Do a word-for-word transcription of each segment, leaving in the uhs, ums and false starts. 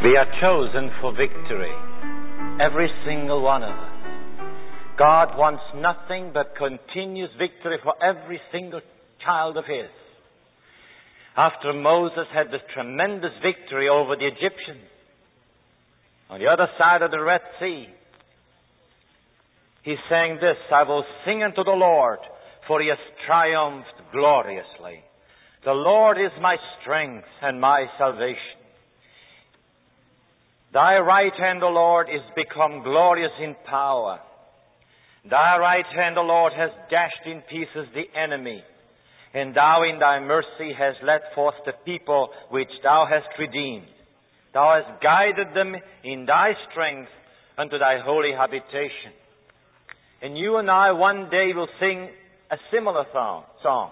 We are chosen for victory. Every single one of us. God wants nothing but continuous victory for every single child of His. After Moses had this tremendous victory over the Egyptians, on the other side of the Red Sea, he sang this, I will sing unto the Lord, for He has triumphed gloriously. The Lord is my strength and my salvation. Thy right hand, O Lord, is become glorious in power. Thy right hand, O Lord, has dashed in pieces the enemy. And Thou in Thy mercy hast led forth the people which Thou hast redeemed. Thou hast guided them in Thy strength unto Thy holy habitation. And you and I one day will sing a similar song. song.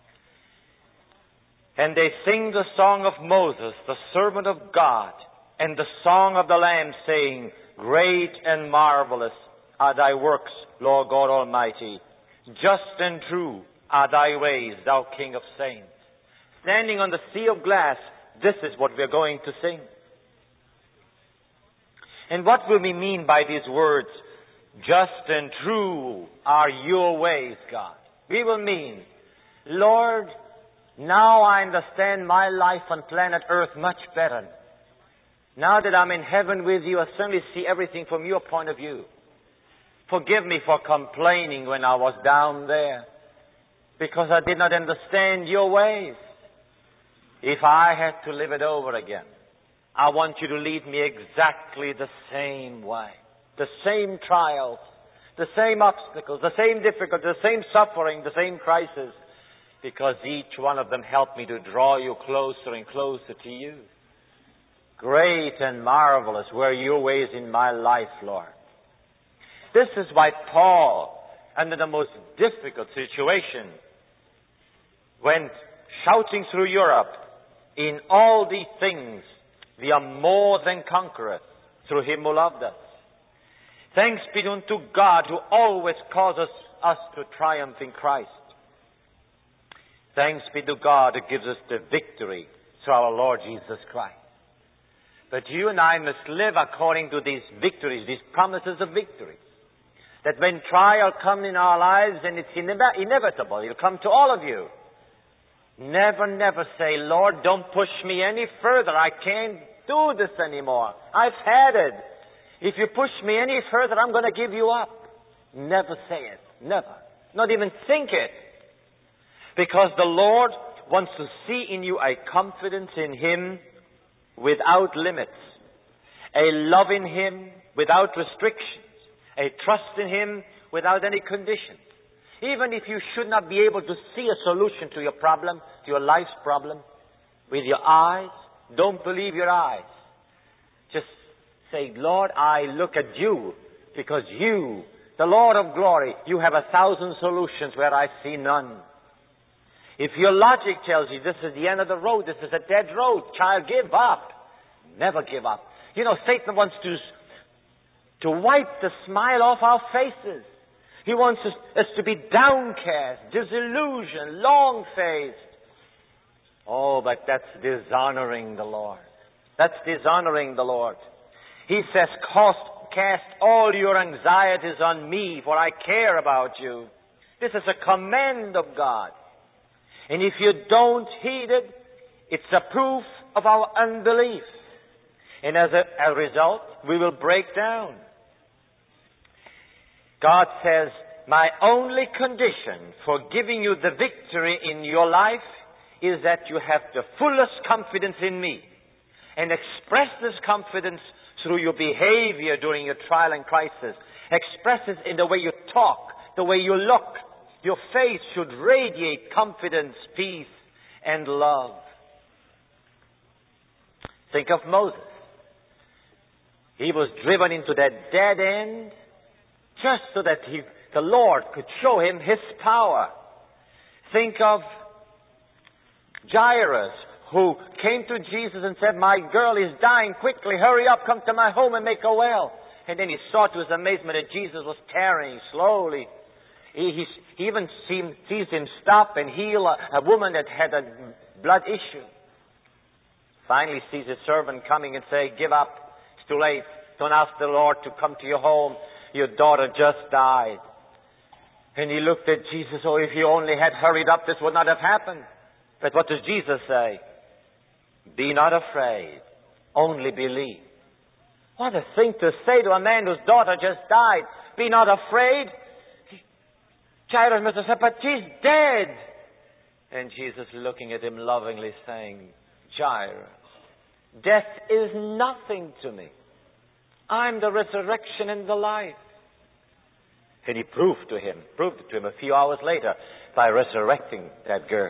And they sing the song of Moses, the servant of God, and the song of the Lamb, saying, Great and marvelous are Thy works, Lord God Almighty. Just and true are Thy ways, Thou King of saints. Standing on the sea of glass, this is what we're going to sing. And what will we mean by these words? Just and true are Your ways, God. We will mean, Lord, now I understand my life on planet Earth much better. Now that I'm in heaven with You, I suddenly see everything from Your point of view. Forgive me for complaining when I was down there, because I did not understand Your ways. If I had to live it over again, I want You to lead me exactly the same way. The same trials, the same obstacles, the same difficulties, the same suffering, the same crisis, because each one of them helped me to draw You closer and closer to You. Great and marvelous were Your ways in my life, Lord. This is why Paul, under the most difficult situation, went shouting through Europe, in all these things we are more than conquerors through Him who loved us. Thanks be unto God who always causes us to triumph in Christ. Thanks be to God who gives us the victory through our Lord Jesus Christ. But you and I must live according to these victories, these promises of victory. That when trial comes in our lives, and it's ine- inevitable, it'll come to all of you. Never, never say, Lord, don't push me any further. I can't do this anymore. I've had it. If you push me any further, I'm going to give you up. Never say it. Never. Not even think it. Because the Lord wants to see in you a confidence in Him without limits, a love in Him without restrictions, a trust in Him without any conditions. Even if you should not be able to see a solution to your problem, to your life's problem, with your eyes, don't believe your eyes. Just say, Lord, I look at You, because You, the Lord of glory, You have a thousand solutions where I see none. If your logic tells you this is the end of the road, this is a dead road, child, give up. Never give up. You know, Satan wants to, to wipe the smile off our faces. He wants us, us to be downcast, disillusioned, long-faced. Oh, but that's dishonoring the Lord. That's dishonoring the Lord. He says, cast, cast all your anxieties on Me, for I care about you. This is a command of God. And if you don't heed it, it's a proof of our unbelief. And as a, a result, we will break down. God says, my only condition for giving you the victory in your life is that you have the fullest confidence in Me. And express this confidence through your behavior during your trial and crisis. Express it in the way you talk, the way you look. Your face should radiate confidence, peace, and love. Think of Moses. He was driven into that dead end just so that he, the Lord could show him His power. Think of Jairus, who came to Jesus and said, my girl is dying, quickly, hurry up, come to my home and make her well. And then he saw to his amazement that Jesus was tarrying slowly. He, he, he even seemed, sees him stop and heal a, a woman that had a blood issue. Finally sees his servant coming and say, give up. It's too late. Don't ask the Lord to come to your home. Your daughter just died. And he looked at Jesus. Oh, if he only had hurried up, this would not have happened. But what does Jesus say? Be not afraid. Only believe. What a thing to say to a man whose daughter just died. Be not afraid. Jairus must have said, but she's dead. And Jesus looking at him lovingly saying, Jairus, death is nothing to me. I'm the resurrection and the life. And he proved to him, proved it to him a few hours later by resurrecting that girl.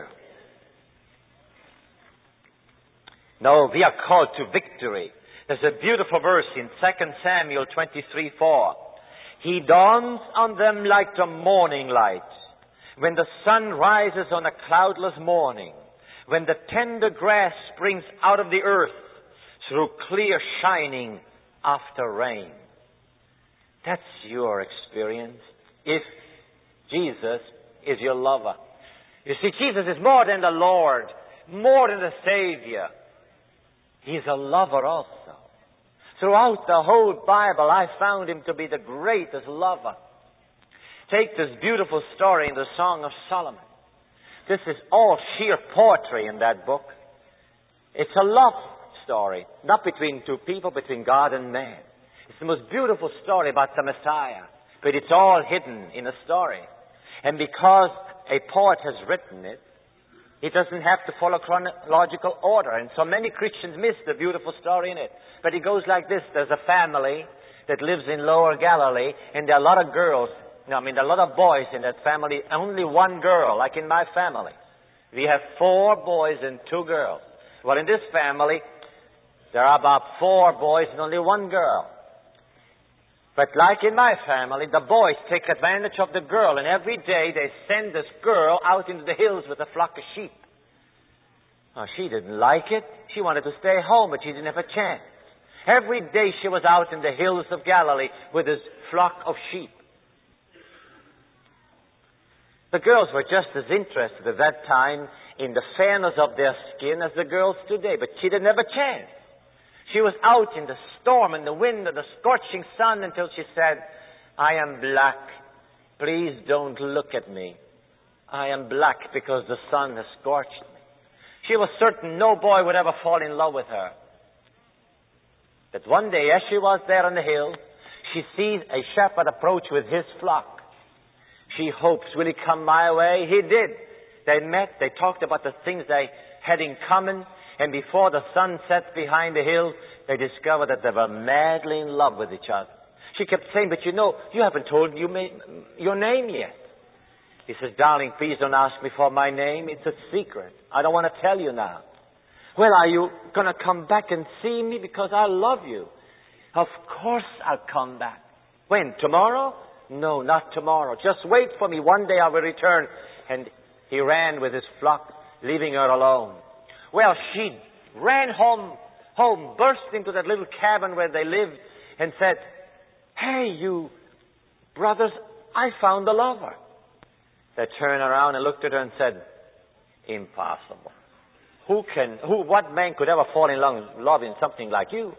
No, we are called to victory. There's a beautiful verse in Second Samuel twenty-three four. He dawns on them like the morning light, when the sun rises on a cloudless morning, when the tender grass springs out of the earth through clear shining after rain. That's your experience if Jesus is your lover. You see, Jesus is more than the Lord, more than the Savior. He's a lover also. Throughout the whole Bible, I found him to be the greatest lover. Take this beautiful story in the Song of Solomon. This is all sheer poetry in that book. It's a love story, not between two people, between God and man. It's the most beautiful story about the Messiah, but it's all hidden in a story. And because a poet has written it, it doesn't have to follow chronological order. And so many Christians miss the beautiful story in it. But it goes like this. There's a family that lives in Lower Galilee, and there are a lot of girls. No, I mean, there are a lot of boys in that family, only one girl, like in my family. We have four boys and two girls. Well, in this family, there are about four boys and only one girl. But like in my family, the boys take advantage of the girl, and every day they send this girl out into the hills with a flock of sheep. Now, she didn't like it. She wanted to stay home, but she didn't have a chance. Every day she was out in the hills of Galilee with this flock of sheep. The girls were just as interested at that time in the fairness of their skin as the girls today, but she didn't have a chance. She was out in the storm and the wind and the scorching sun until she said, I am black. Please don't look at me. I am black because the sun has scorched me. She was certain no boy would ever fall in love with her. But one day, as she was there on the hill, she sees a shepherd approach with his flock. She hopes, will he come my way? He did. They met. They talked about the things they had in common. And before the sun sets behind the hill, they discovered that they were madly in love with each other. She kept saying, but you know, you haven't told you your name yet. He says, darling, please don't ask me for my name. It's a secret. I don't want to tell you now. Well, are you going to come back and see me? Because I love you. Of course I'll come back. When? Tomorrow? No, not tomorrow. Just wait for me. One day I will return. And he ran with his flock, leaving her alone. Well, she ran home, home, burst into that little cabin where they lived and said, hey, you brothers, I found a lover. They turned around and looked at her and said, impossible. Who can, who, what man could ever fall in love in something like you?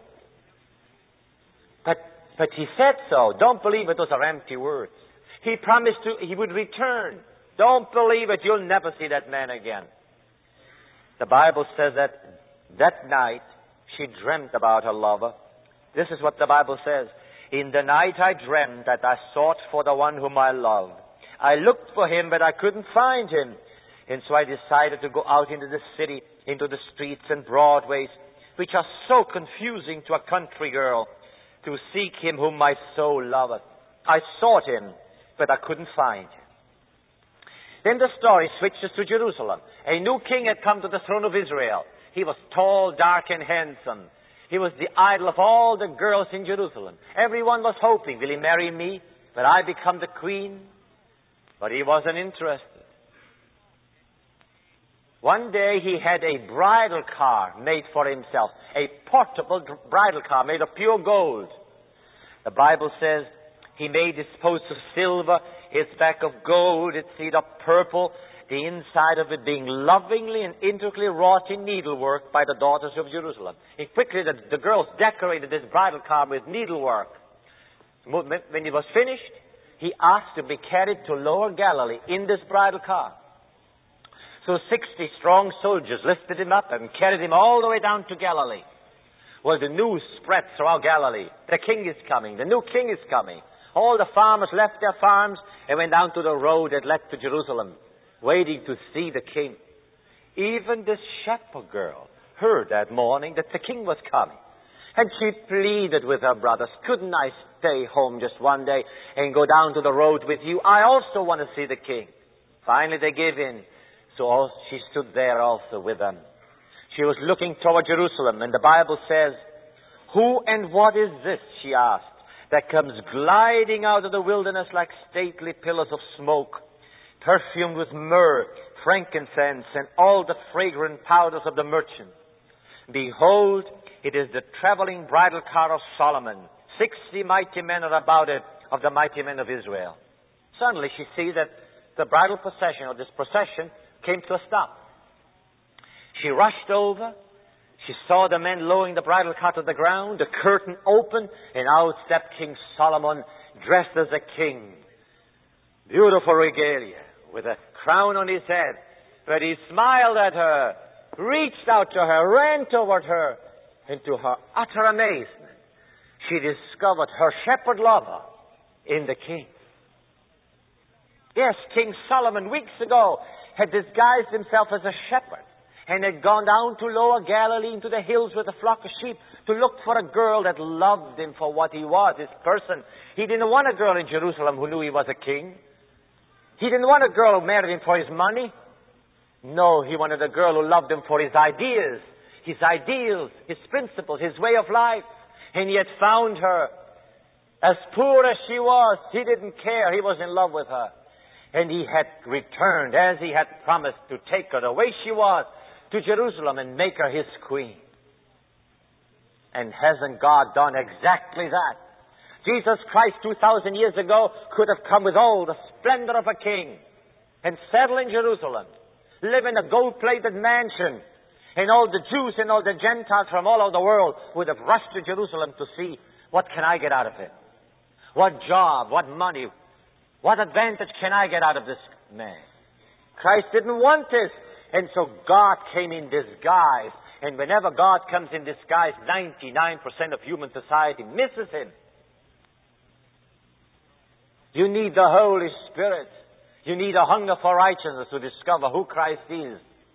But, but he said so. Don't believe it. Those are empty words. He promised to, he would return. Don't believe it. You'll never see that man again. The Bible says that that night she dreamt about her lover. This is what the Bible says. In the night I dreamt that I sought for the one whom I loved. I looked for him, but I couldn't find him. And so I decided to go out into the city, into the streets and broadways, which are so confusing to a country girl, to seek him whom my soul loveth. I sought him, but I couldn't find him. Then the story switches to Jerusalem. A new king had come to the throne of Israel. He was tall, dark, and handsome. He was the idol of all the girls in Jerusalem. Everyone was hoping, will he marry me? Will I become the queen? But he wasn't interested. One day he had a bridal car made for himself. A portable bridal car made of pure gold. The Bible says he made his posts of silver, his back of gold, its seat of purple, the inside of it being lovingly and intricately wrought in needlework by the daughters of Jerusalem. And quickly the, the girls decorated this bridal car with needlework. When it was finished, he asked to be carried to Lower Galilee in this bridal car. So sixty strong soldiers lifted him up and carried him all the way down to Galilee. Well, the news spread throughout Galilee. The king is coming. The new king is coming. All the farmers left their farms and went down to the road that led to Jerusalem, waiting to see the king. Even this shepherd girl heard that morning that the king was coming. And she pleaded with her brothers, couldn't I stay home just one day and go down to the road with you? I also want to see the king. Finally they gave in. So also, she stood there also with them. She was looking toward Jerusalem, and the Bible says, who and what is this, she asked, that comes gliding out of the wilderness like stately pillars of smoke, perfumed with myrrh, frankincense, and all the fragrant powders of the merchant? Behold, it is the traveling bridal car of Solomon. Sixty mighty men are about it, of the mighty men of Israel. Suddenly she sees that the bridal procession, or this procession, came to a stop. She rushed over. She saw the men lowering the bridal car to the ground. The curtain opened, and out stepped King Solomon, dressed as a king. Beautiful regalia, with a crown on his head. But he smiled at her, reached out to her, ran toward her, and to her utter amazement, she discovered her shepherd lover in the king. Yes, King Solomon, weeks ago, had disguised himself as a shepherd and had gone down to Lower Galilee into the hills with a flock of sheep to look for a girl that loved him for what he was, his person. He didn't want a girl in Jerusalem who knew he was a king. He didn't want a girl who married him for his money. No, he wanted a girl who loved him for his ideas, his ideals, his principles, his way of life. And he had found her. As poor as she was, he didn't care. He was in love with her. And he had returned, as he had promised, to take her the way she was to Jerusalem and make her his queen. And hasn't God done exactly that? Jesus Christ two thousand years ago could have come with all the splendor of a king and settle in Jerusalem, live in a gold-plated mansion, and all the Jews and all the Gentiles from all over the world would have rushed to Jerusalem to see, what can I get out of it? What job, what money, what advantage can I get out of this man? Christ didn't want this. And so God came in disguise. And whenever God comes in disguise, ninety-nine percent of human society misses him. You need the Holy Spirit. You need a hunger for righteousness to discover who Christ is.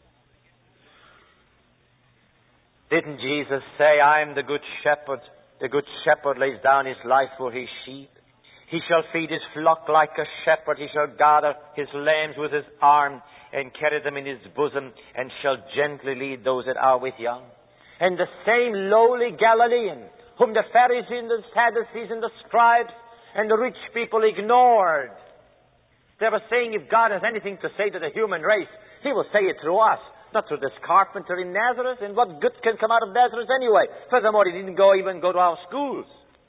Didn't Jesus say, I am the good shepherd. The good shepherd lays down his life for his sheep. He shall feed his flock like a shepherd. He shall gather his lambs with his arm and carry them in his bosom, and shall gently lead those that are with young. And the same lowly Galilean, whom the Pharisees and the Sadducees and the scribes and the rich people ignored. They were saying, if God has anything to say to the human race, he will say it through us, not through this carpenter in Nazareth. And what good can come out of Nazareth anyway? Furthermore, he didn't go even go to our schools.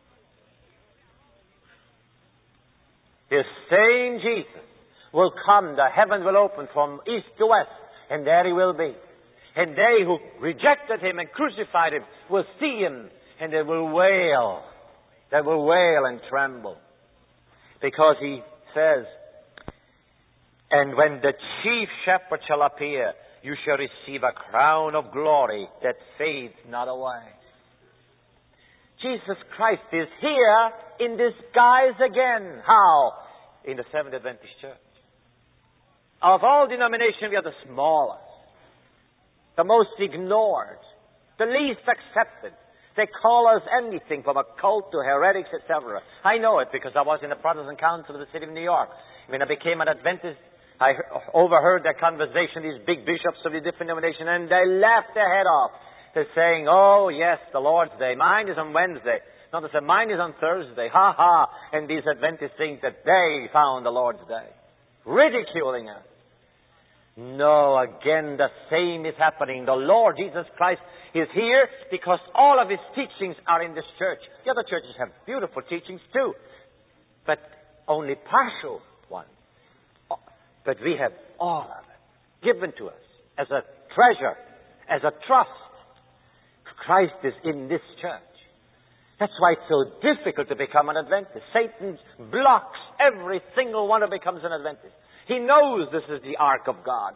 This same Jesus will come, the heaven will open from east to west, and there he will be. And they who rejected him and crucified him will see him, and they will wail. They will wail and tremble. Because he says, and when the chief shepherd shall appear, you shall receive a crown of glory that fades not away. Jesus Christ is here in disguise again. How? In the Seventh Adventist Church. Of all denominations, we are the smallest, the most ignored, the least accepted. They call us anything from a cult to heretics, et cetera. I know it because I was in the Protestant Council of the City of New York. When I became an Adventist, I overheard their conversation, these big bishops of the different denominations, and they laughed their head off. They're saying, oh, yes, the Lord's Day. Mine is on Wednesday. No, they say, mine is on Thursday. Ha, ha. And these Adventists think that they found the Lord's Day. Ridiculing us. No, again, the same is happening. The Lord Jesus Christ is here because all of his teachings are in this church. The other churches have beautiful teachings too, but only partial ones. But we have all of it. given to us as a treasure, as a trust. Christ is in this church. That's why it's so difficult to become an Adventist. Satan blocks every single one who becomes an Adventist. He knows this is the ark of God.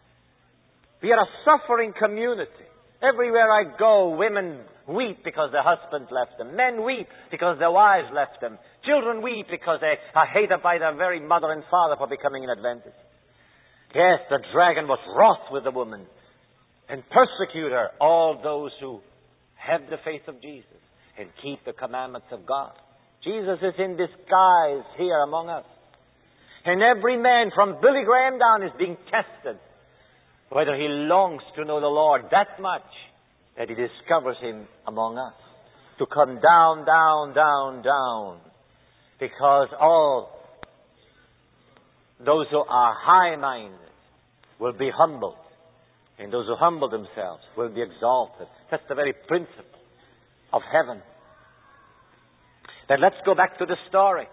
We are a suffering community. Everywhere I go, women weep because their husbands left them. Men weep because their wives left them. Children weep because they are hated by their very mother and father for becoming an Adventist. Yes, the dragon was wroth with the woman and persecute her, all those who have the faith of Jesus and keep the commandments of God. Jesus is in disguise here among us. And every man from Billy Graham down is being tested whether he longs to know the Lord that much that he discovers him among us. To come down, down, down, down. Because all those who are high-minded will be humbled. And those who humble themselves will be exalted. That's the very principle of heaven. Then let's go back to the story.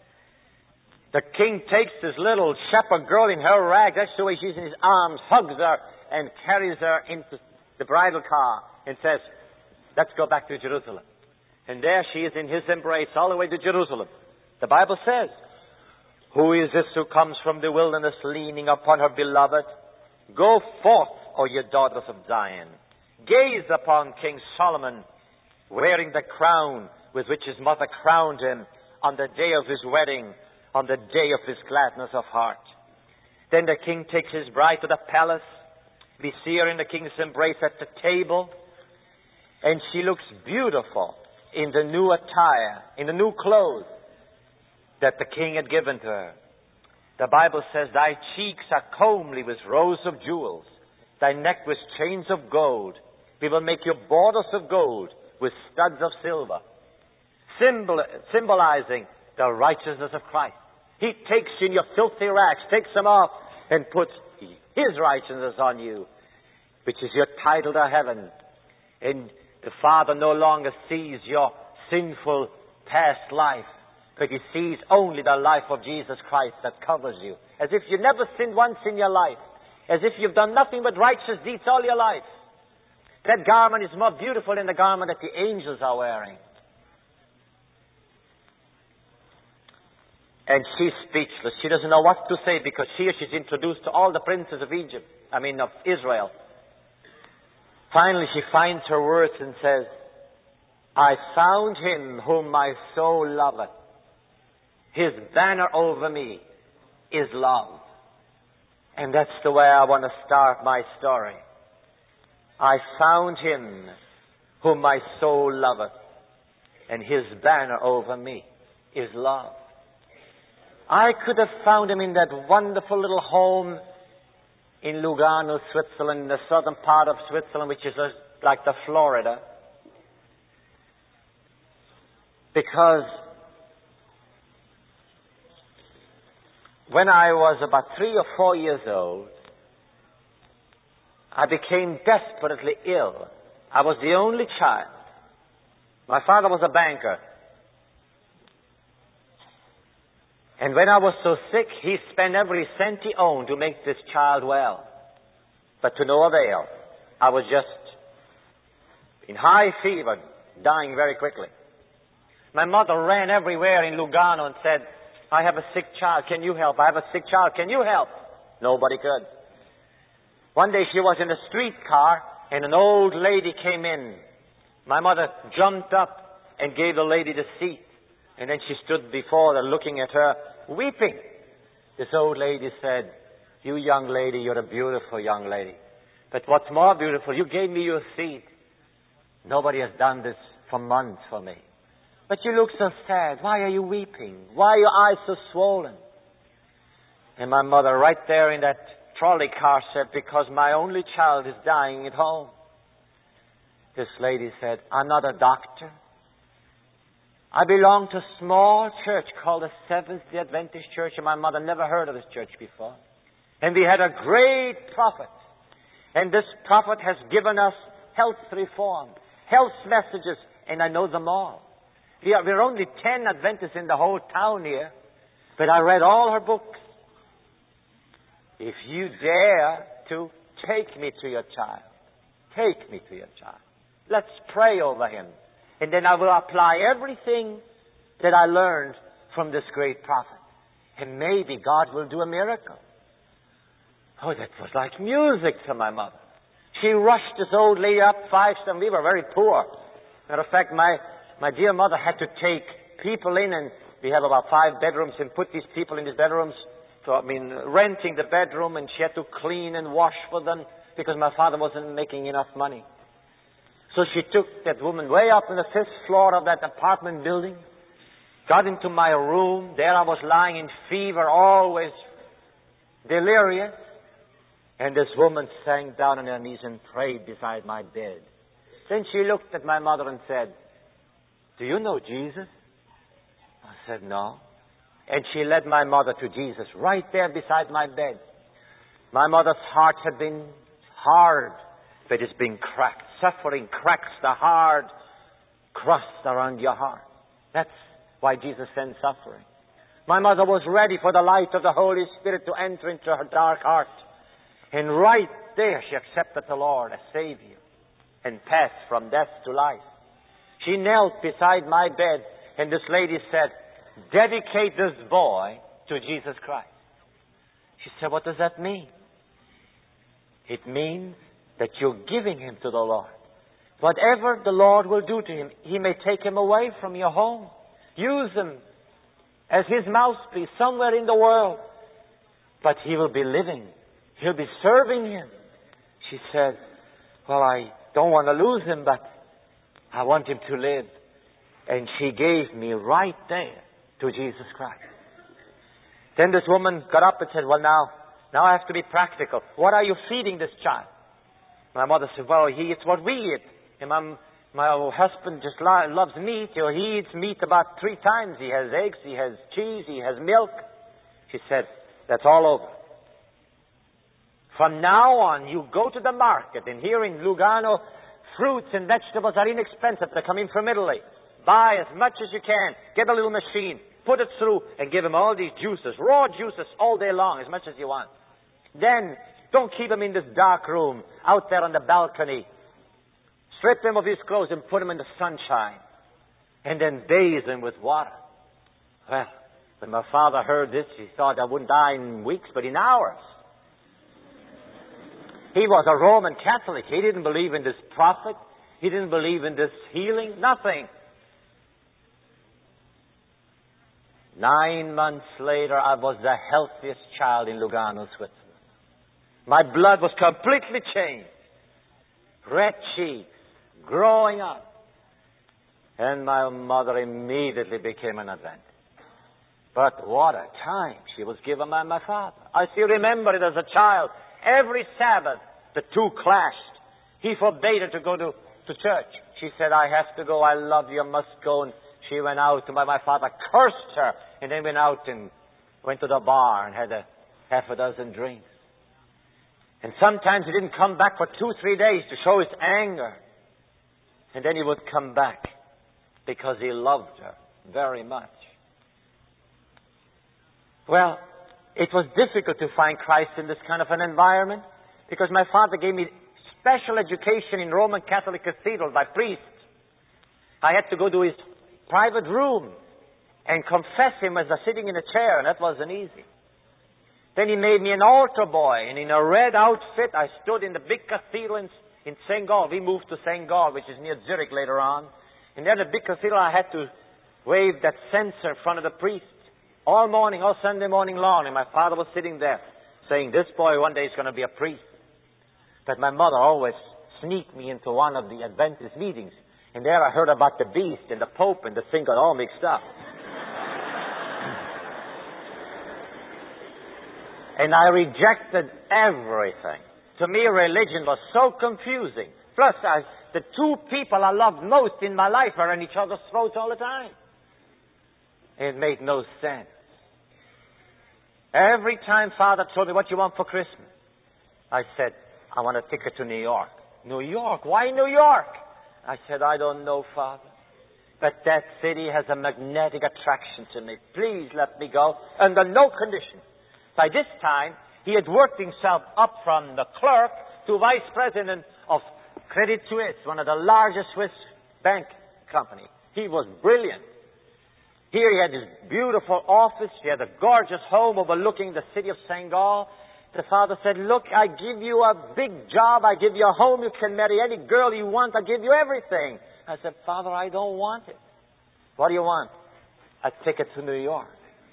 The king takes this little shepherd girl in her rag. That's the way she's in his arms, hugs her, and carries her into the bridal car and says, let's go back to Jerusalem. And there she is in his embrace all the way to Jerusalem. The Bible says, who is this who comes from the wilderness leaning upon her beloved? Go forth, O ye daughters of Zion. Gaze upon King Solomon wearing the crown with which his mother crowned him on the day of his wedding, on the day of his gladness of heart. Then the king takes his bride to the palace. We see her in the king's embrace at the table. And she looks beautiful in the new attire, in the new clothes that the king had given to her. The Bible says, thy cheeks are comely with rows of jewels, thy neck with chains of gold. We will make you borders of gold with studs of silver, symbol, symbolizing the righteousness of Christ. He takes in your filthy rags, takes them off, and puts his righteousness on you, which is your title to heaven. And the Father no longer sees your sinful past life, but he sees only the life of Jesus Christ that covers you. As if you never sinned once in your life. As if you've done nothing but righteous deeds all your life. That garment is more beautiful than the garment that the angels are wearing. And she's speechless. She doesn't know what to say because here she's introduced to all the princes of Egypt, I mean of Israel. Finally she finds her words and says, I found him whom my soul loveth. His banner over me is love. And that's the way I want to start my story. I found him whom my soul loveth, and his banner over me is love. I could have found him in that wonderful little home in Lugano, Switzerland, in the southern part of Switzerland, which is like the Florida. Because when I was about three or four years old, I became desperately ill. I was the only child. My father was a banker. And when I was so sick, he spent every cent he owned to make this child well. But to no avail. I was just in high fever, dying very quickly. My mother ran everywhere in Lugano and said, I have a sick child, can you help? I have a sick child, can you help? Nobody could. One day she was in a streetcar and an old lady came in. My mother jumped up and gave the lady the seat. And then she stood before her looking at her, weeping. This old lady said, you young lady, you're a beautiful young lady. But what's more beautiful, you gave me your seat. Nobody has done this for months for me. But you look so sad. Why are you weeping? Why are your eyes so swollen? And my mother, right there in that trolley car, said, because my only child is dying at home. This lady said, I'm not a doctor. I belong to a small church called the Seventh-day Adventist Church, and my mother never heard of this church before. And we had a great prophet. And this prophet has given us health reform, health messages, and I know them all. We are, we're only ten Adventists in the whole town here, but I read all her books. If you dare to take me to your child. Take me to your child. Let's pray over him. And then I will apply everything that I learned from this great prophet. And maybe God will do a miracle. Oh, that was like music to my mother. She rushed this old lady up five steps. We were very poor. Matter of fact, my, my dear mother had to take people in, and we have about five bedrooms, and put these people in these bedrooms. So, I mean, renting the bedroom, and she had to clean and wash for them because my father wasn't making enough money. So she took that woman way up in the fifth floor of that apartment building, got into my room. There I was lying in fever, always delirious. And this woman sank down on her knees and prayed beside my bed. Then she looked at my mother and said, "Do you know Jesus?" I said, "No." And she led my mother to Jesus right there beside my bed. My mother's heart had been hard, but it's been cracked. Suffering cracks the hard crust around your heart. That's why Jesus sent suffering. My mother was ready for the light of the Holy Spirit to enter into her dark heart. And right there she accepted the Lord as Savior and passed from death to life. She knelt beside my bed, and this lady said, "Dedicate this boy to Jesus Christ." She said, "What does that mean?" It means that you're giving him to the Lord. Whatever the Lord will do to him, he may take him away from your home. Use him as his mouthpiece somewhere in the world. But he will be living. He'll be serving him. She said, "Well, I don't want to lose him, but I want him to live." And she gave me right there to Jesus Christ. Then this woman got up and said, "Well, now, now I have to be practical. What are you feeding this child?" My mother said, "Well, he eats what we eat. And my, my husband just lo- loves meat. You know, he eats meat about three times. He has eggs, he has cheese, he has milk." She said, "That's all over. From now on, you go to the market, and here in Lugano, fruits and vegetables are inexpensive. They come in from Italy. Buy as much as you can. Get a little machine. Put it through and give him all these juices, raw juices all day long, as much as you want. Then, don't keep him in this dark room, out there on the balcony. Strip him of his clothes and put him in the sunshine. And then bathe him with water." Well, when my father heard this, he thought I wouldn't die in weeks, but in hours. He was a Roman Catholic. He didn't believe in this prophet. He didn't believe in this healing. Nothing. Nine months later, I was the healthiest child in Lugano, Switzerland. My blood was completely changed. Red cheeks, growing up. And my mother immediately became an Adventist. But what a time she was given by my father. I still remember it as a child. Every Sabbath, the two clashed. He forbade her to go to, to church. She said, "I have to go. I love you. I must go." And she went out, and my father cursed her, and then went out and went to the bar and had a half a dozen drinks. And sometimes he didn't come back for two, three days to show his anger. And then he would come back because he loved her very much. Well, it was difficult to find Christ in this kind of an environment because my father gave me special education in Roman Catholic Cathedral by priests. I had to go to his private room and confess him as I was sitting in a chair, and that wasn't easy. Then he made me an altar boy, and in a red outfit, I stood in the big cathedral in, in Saint Gall. We moved to Saint Gall, which is near Zurich later on. And there in the big cathedral, I had to wave that censer in front of the priest. All morning, all Sunday morning long, and my father was sitting there saying, "This boy one day is going to be a priest." But my mother always sneaked me into one of the Adventist meetings, and there I heard about the beast and the Pope, and the thing got all mixed up. And I rejected everything. To me, religion was so confusing. Plus, I, the two people I loved most in my life were in each other's throats all the time. It made no sense. Every time Father told me, "What you want for Christmas?" I said, "I want a ticket to New York." "New York? Why New York?" I said, "I don't know, Father. But that city has a magnetic attraction to me. Please let me go under no condition." By this time, He had worked himself up from the clerk to vice president of Credit Suisse, one of the largest Swiss bank companies. He was brilliant. Here he had this beautiful office. He had a gorgeous home overlooking the city of Saint Gall. The father said, look, I give you a big job. I give you a home. You can marry any girl you want. I give you everything. I said, Father, I don't want it. What do you want? A ticket to New York.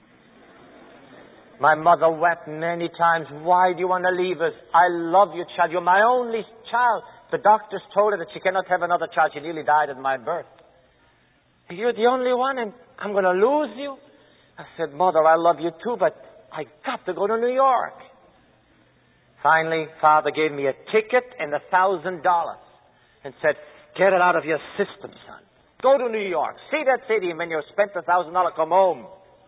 My mother wept many times. Why do you want to leave us? I love you, child. You're my only child. The doctors told her that she cannot have another child. She nearly died at my birth. You're the only one, and I'm going to lose you? I said, Mother, I love you too, but I got to go to New York. Finally, Father gave me a ticket and a thousand dollars and said, get it out of your system, son. Go to New York. See that city, and when you've spent a thousand dollars, come home.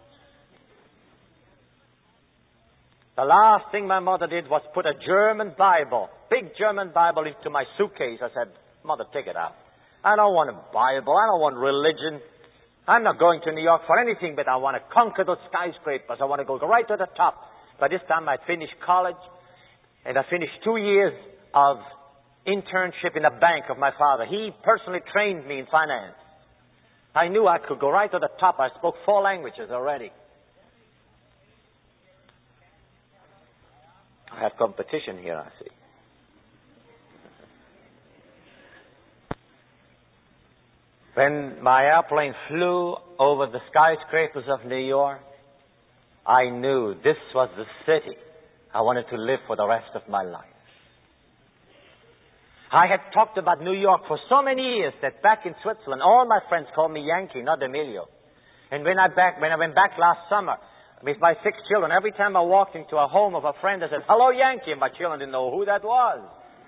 The last thing my mother did was put a German Bible, big German Bible, into my suitcase. I said, Mother, take it out. I don't want a Bible. I don't want religion. I'm not going to New York for anything, but I want to conquer those skyscrapers. I want to go right to the top. By this time, I'd finished college, and I finished two years of internship in the bank of my father. He personally trained me in finance. I knew I could go right to the top. I spoke four languages already. I have competition here, I see. When my airplane flew over the skyscrapers of New York, I knew this was the city I wanted to live for the rest of my life. I had talked about New York for so many years that back in Switzerland, all my friends called me Yankee, not Emilio. And when I back, when I went back last summer with my six children, every time I walked into a home of a friend, I said, hello, Yankee, and my children didn't know who that was.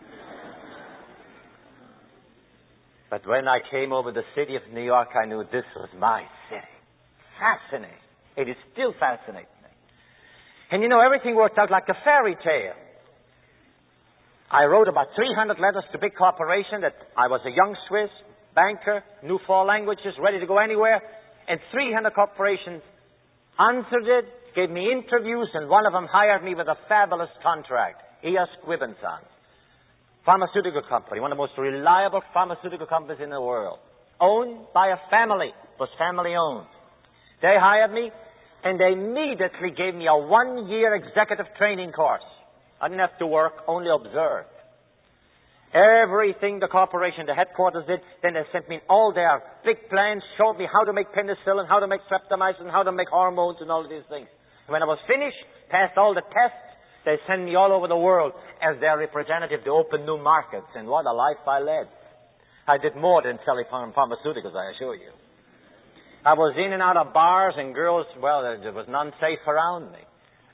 But when I came over the city of New York, I knew this was my city. Fascinating. It is still fascinating. And you know, everything worked out like a fairy tale. I wrote about three hundred letters to big corporations that I was a young Swiss banker, knew four languages, ready to go anywhere. And three hundred corporations answered it, gave me interviews, and one of them hired me with a fabulous contract. E S. Squibb and Sons. Pharmaceutical company, one of the most reliable pharmaceutical companies in the world. Owned by a family. It was family owned. They hired me, and they immediately gave me a one-year executive training course. I didn't have to work, only observe. Everything the corporation, the headquarters did, then they sent me all their big plans, showed me how to make penicillin, how to make streptomycin, how to make hormones and all of these things. And when I was finished, passed all the tests, they sent me all over the world as their representative to open new markets. And what a life I led. I did more than selling pharmaceuticals, I assure you. I was in and out of bars and girls, well, there was none safe around me.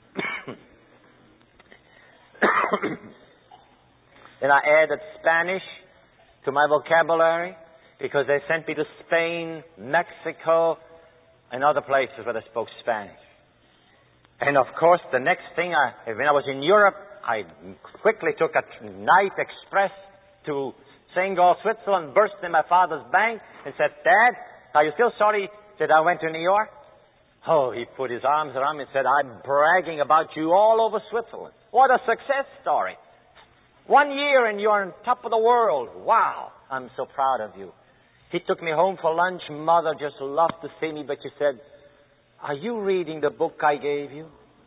Then I added Spanish to my vocabulary because they sent me to Spain, Mexico, and other places where they spoke Spanish. And of course, the next thing, I, when I was in Europe, I quickly took a night express to Saint Gall, Switzerland, burst in my father's bank and said, Dad, are you still sorry that I went to New York? Oh, he put his arms around me and said, I'm bragging about you all over Switzerland. What a success story. One year and you're on top of the world. Wow, I'm so proud of you. He took me home for lunch. Mother just loved to see me, but she said, are you reading the book I gave you?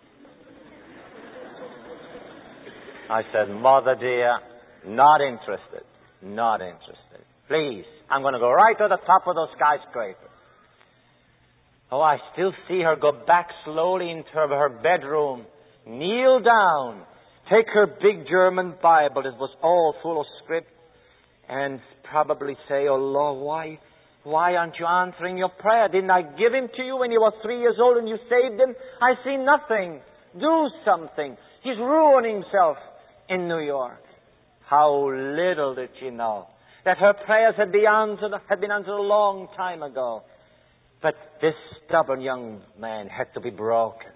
I said, Mother dear, not interested. Not interested. Please, I'm going to go right to the top of those skyscrapers. Oh, I still see her go back slowly into her bedroom, kneel down, take her big German Bible that was all full of script, and probably say, oh Lord, why, why aren't you answering your prayer? Didn't I give him to you when you were three years old and you saved him? I see nothing. Do something. He's ruining himself in New York. How little did she know that her prayers had been answered, had been answered a long time ago. But this stubborn young man had to be broken.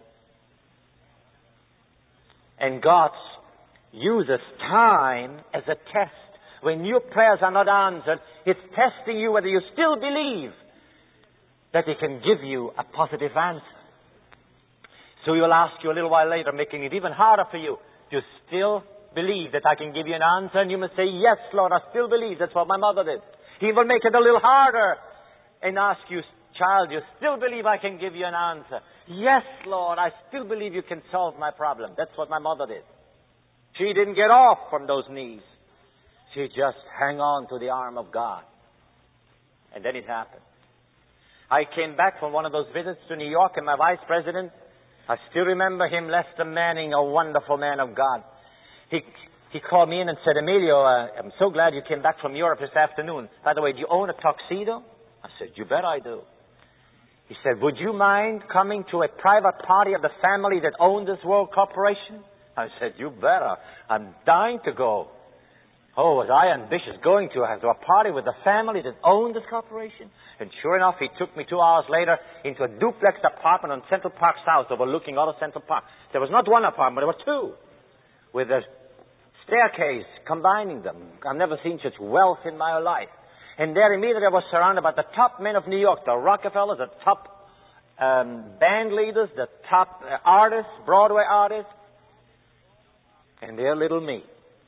And God uses time as a test. When your prayers are not answered, it's testing you whether you still believe that He can give you a positive answer. So he will ask you a little while later, making it even harder for you. Do you still believe that I can give you an answer? And you must say, yes, Lord, I still believe. That's what my mother did. He will make it a little harder and ask you, child, you still believe I can give you an answer? Yes, Lord, I still believe you can solve my problem. That's what my mother did. She didn't get off from those knees. She just hung on to the arm of God. And then it happened. I came back from one of those visits to New York, and my vice president, I still remember him, Lester Manning, a wonderful man of God. He he called me in and said, Emilio, uh, I'm so glad you came back from Europe this afternoon. By the way, do you own a tuxedo? I said, you bet I do. He said, would you mind coming to a private party of the family that owned this World Corporation? I said, you better. I'm dying to go. Oh, was I ambitious going to, to a party with the family that owned this corporation? And sure enough, he took me two hours later into a duplex apartment on Central Park South overlooking all of Central Park. There was not one apartment, there were two, with a staircase combining them. I've never seen such wealth in my life. And there immediately I was surrounded by the top men of New York, the Rockefellers, the top um, band leaders, the top uh, artists, Broadway artists, and their little me.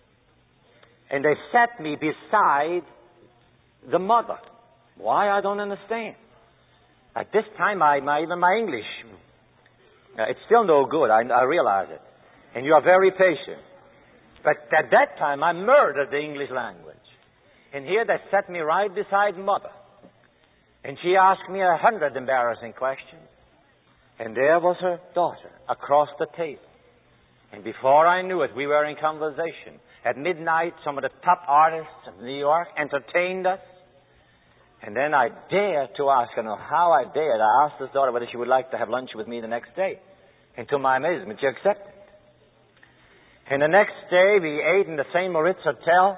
And they sat me beside the mother. Why, I don't understand. At this time, I, my, even my English, uh, it's still no good. I, I realize it. And you are very patient. But at that time, I murdered the English language. And here they sat me right beside mother. And she asked me a hundred embarrassing questions. And there was her daughter across the table. And before I knew it, we were in conversation. At midnight, some of the top artists of New York entertained us. And then I dared to ask her, how I dared, I asked this daughter whether she would like to have lunch with me the next day. And to my amazement, she accepted. And the next day, we ate in the Saint Moritz Hotel.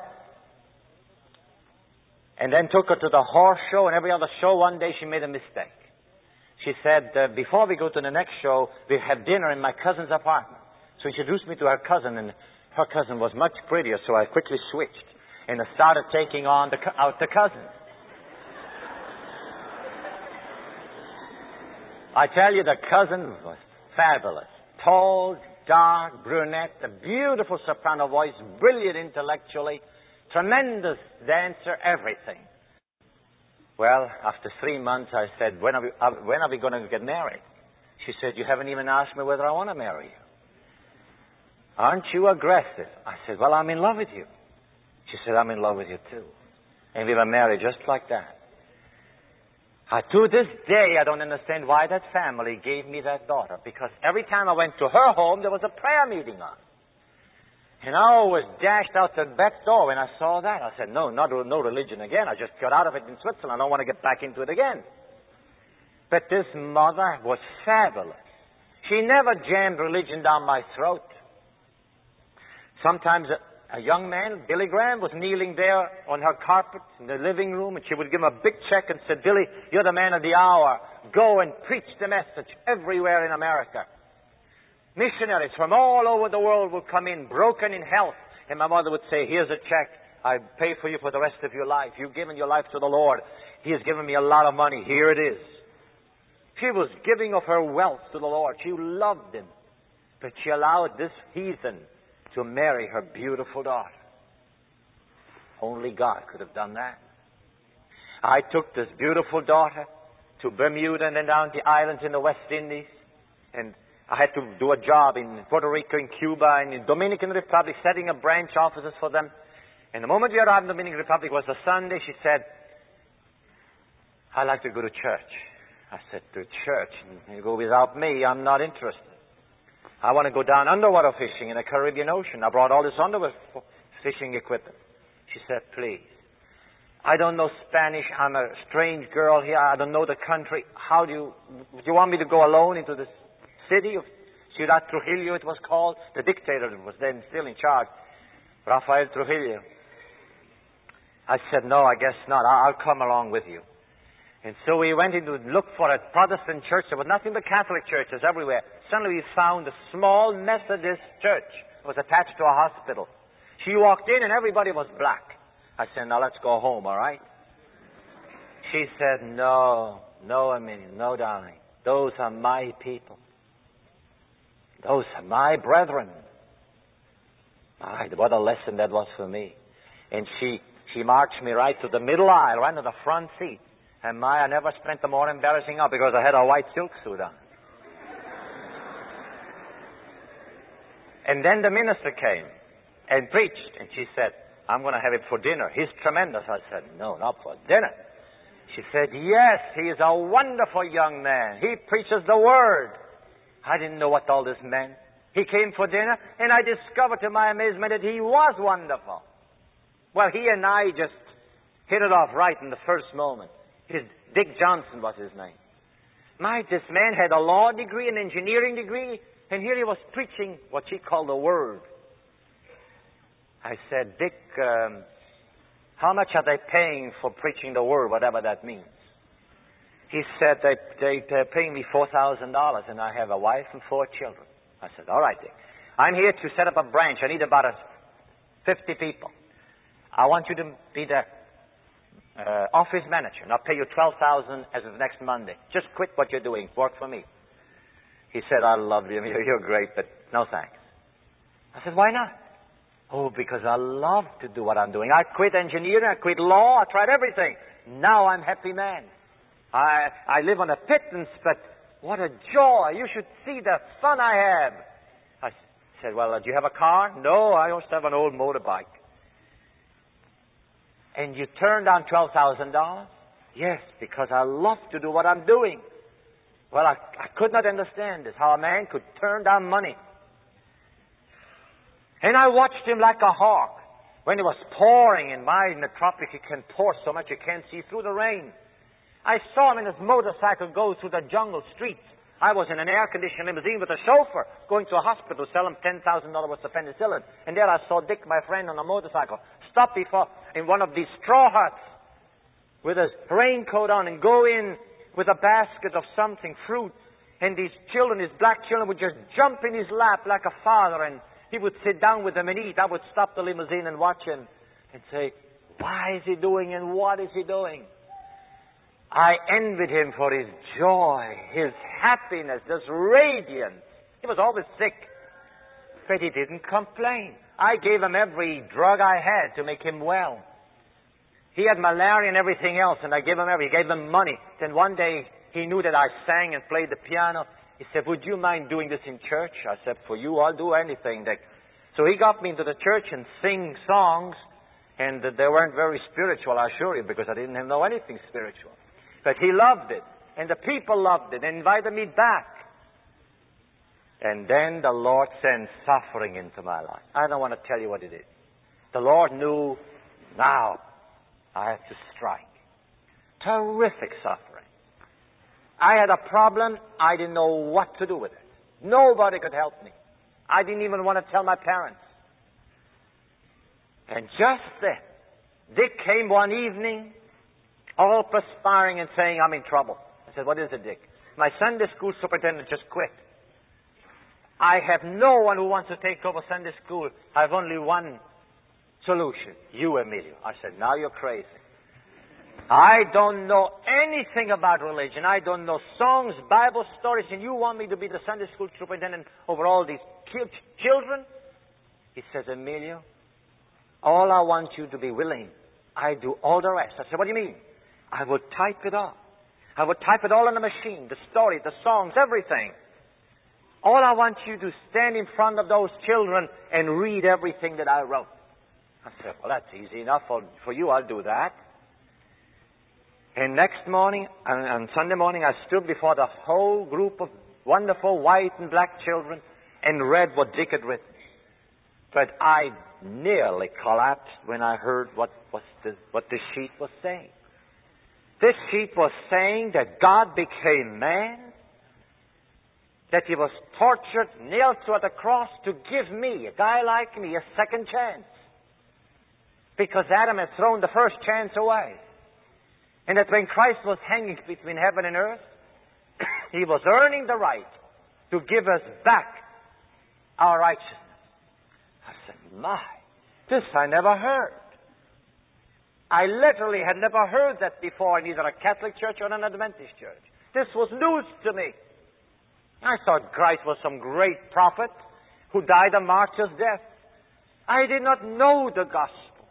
And then took her to the horse show and every other show. One day, she made a mistake. She said, uh, before we go to the next show, we have dinner in my cousin's apartment. So she introduced me to her cousin, and her cousin was much prettier, so I quickly switched. And I started taking on the, out the cousins. I tell you, the cousin was fabulous. Tall, dark, brunette, a beautiful soprano voice, brilliant intellectually, tremendous dancer, everything. Well, after three months, I said, when are we, uh, when are we going to get married? She said, you haven't even asked me whether I want to marry you. Aren't you aggressive? I said, well, I'm in love with you. She said, I'm in love with you too. And we were married just like that. Uh, to this day, I don't understand why that family gave me that daughter. Because every time I went to her home, there was a prayer meeting on. And I always dashed out the back door when I saw that. I said, no, not no religion again. I just got out of it in Switzerland. I don't want to get back into it again. But this mother was fabulous. She never jammed religion down my throat. Sometimes a, a young man, Billy Graham, was kneeling there on her carpet in the living room, and she would give him a big check and said, Billy, you're the man of the hour. Go and preach the message everywhere in America. Missionaries from all over the world would come in, broken in health. And my mother would say, here's a check. I pay for you for the rest of your life. You've given your life to the Lord. He has given me a lot of money. Here it is. She was giving of her wealth to the Lord. She loved him. But she allowed this heathen to marry her beautiful daughter. Only God could have done that. I took this beautiful daughter to Bermuda and then down the islands in the West Indies. And I had to do a job in Puerto Rico, in Cuba, and in Dominican Republic, setting up branch offices for them. And the moment we arrived in the Dominican Republic was a Sunday. She said, I'd like to go to church. I said, to church? You go without me, I'm not interested. I want to go down underwater fishing in the Caribbean Ocean. I brought all this underwater fishing equipment. She said, please. I don't know Spanish. I'm a strange girl here. I don't know the country. How do you, do you want me to go alone into this city of Ciudad Trujillo, it was called? The dictator was then still in charge, Rafael Trujillo. I said, no, I guess not. I'll come along with you. And so we went in to look for a Protestant church. There was nothing but Catholic churches everywhere. Suddenly we found a small Methodist church. It was attached to a hospital. She walked in and everybody was black. I said, now let's go home, all right? She said, no, no, Amelia, no, darling. Those are my people. Those are my brethren. My, what a lesson that was for me. And she, she marched me right to the middle aisle, right to the front seat. And my, I never spent a more embarrassing hour because I had a white silk suit on. And then the minister came and preached. And she said, I'm going to have it for dinner. He's tremendous. I said, no, not for dinner. She said, yes, he is a wonderful young man. He preaches the Word. I didn't know what all this meant. He came for dinner, and I discovered to my amazement that he was wonderful. Well, he and I just hit it off right in the first moment. His, Dick Johnson was his name. My, this man had a law degree, an engineering degree, and here he was preaching what he called the Word. I said, Dick, um, how much are they paying for preaching the Word, whatever that means? He said, they, they, they're paying me four thousand dollars, and I have a wife and four children. I said, all right, Dick. I'm here to set up a branch. I need about a fifty people. I want you to be the uh, office manager, and I'll pay you twelve thousand dollars as of next Monday. Just quit what you're doing. Work for me. He said, I love you. You're great, but no thanks. I said, why not? Oh, because I love to do what I'm doing. I quit engineering. I quit law. I tried everything. Now I'm a happy man. I, I live on a pittance, but what a joy. You should see the fun I have. I said, well, uh, do you have a car? No, I just have an old motorbike. And you turned down twelve thousand dollars? Yes, because I love to do what I'm doing. Well, I, I could not understand this, how a man could turn down money. And I watched him like a hawk. When it was pouring in my, in the tropics, it can pour so much you can't see through the rain. I saw him in his motorcycle go through the jungle streets. I was in an air-conditioned limousine with a chauffeur going to a hospital to sell him ten thousand dollars worth of penicillin. And there I saw Dick, my friend, on a motorcycle, stop before in one of these straw huts with his raincoat on and go in with a basket of something, fruit. And these children, his black children, would just jump in his lap like a father, and he would sit down with them and eat. I would stop the limousine and watch him and say, why is he doing and what is he doing? I envied him for his joy, his happiness, this radiance. He was always sick, but he didn't complain. I gave him every drug I had to make him well. He had malaria and everything else, and I gave him every, gave him money. Then one day, he knew that I sang and played the piano. He said, would you mind doing this in church? I said, for you, I'll do anything, Dick. So he got me into the church and sing songs, and they weren't very spiritual, I assure you, because I didn't know anything spiritual. But he loved it, and the people loved it, and invited me back. And then the Lord sent suffering into my life. I don't want to tell you what it is. The Lord knew, now I have to strike. Terrific suffering. I had a problem. I didn't know what to do with it. Nobody could help me. I didn't even want to tell my parents. And just then, Dick came one evening, all perspiring and saying, I'm in trouble. I said, what is it, Dick? My Sunday school superintendent just quit. I have no one who wants to take over Sunday school. I have only one solution. You, Emilio. I said, now you're crazy. I don't know anything about religion. I don't know songs, Bible stories, and you want me to be the Sunday school superintendent over all these children? He says, Emilio, all I want you to be willing. I do all the rest. I said, what do you mean? I will type it up. I will type it all on the machine, the story, the songs, everything. All I want you to stand in front of those children and read everything that I wrote. I said, well, that's easy enough for, for you. I'll do that. And next morning, on, on Sunday morning, I stood before the whole group of wonderful white and black children and read what Dick had written. But I nearly collapsed when I heard what, was the, what the sheet was saying. This sheet was saying that God became man, that he was tortured, nailed to the cross to give me, a guy like me, a second chance. Because Adam had thrown the first chance away. And that when Christ was hanging between heaven and earth, he was earning the right to give us back our righteousness. I said, my, this I never heard. I literally had never heard that before in either a Catholic church or an Adventist church. This was news to me. I thought Christ was some great prophet who died a martyr's death. I did not know the gospel.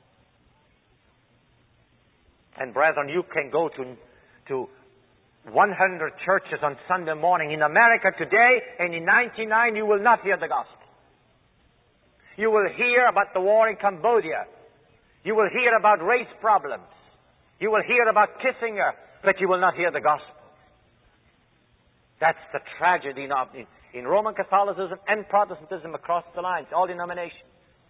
And brethren, you can go to, to one hundred churches on Sunday morning in America today, and in ninety-nine you will not hear the gospel. You will hear about the war in Cambodia. You will hear about race problems. You will hear about Kissinger, but you will not hear the gospel. That's the tragedy in, in Roman Catholicism and Protestantism across the lines, all denominations.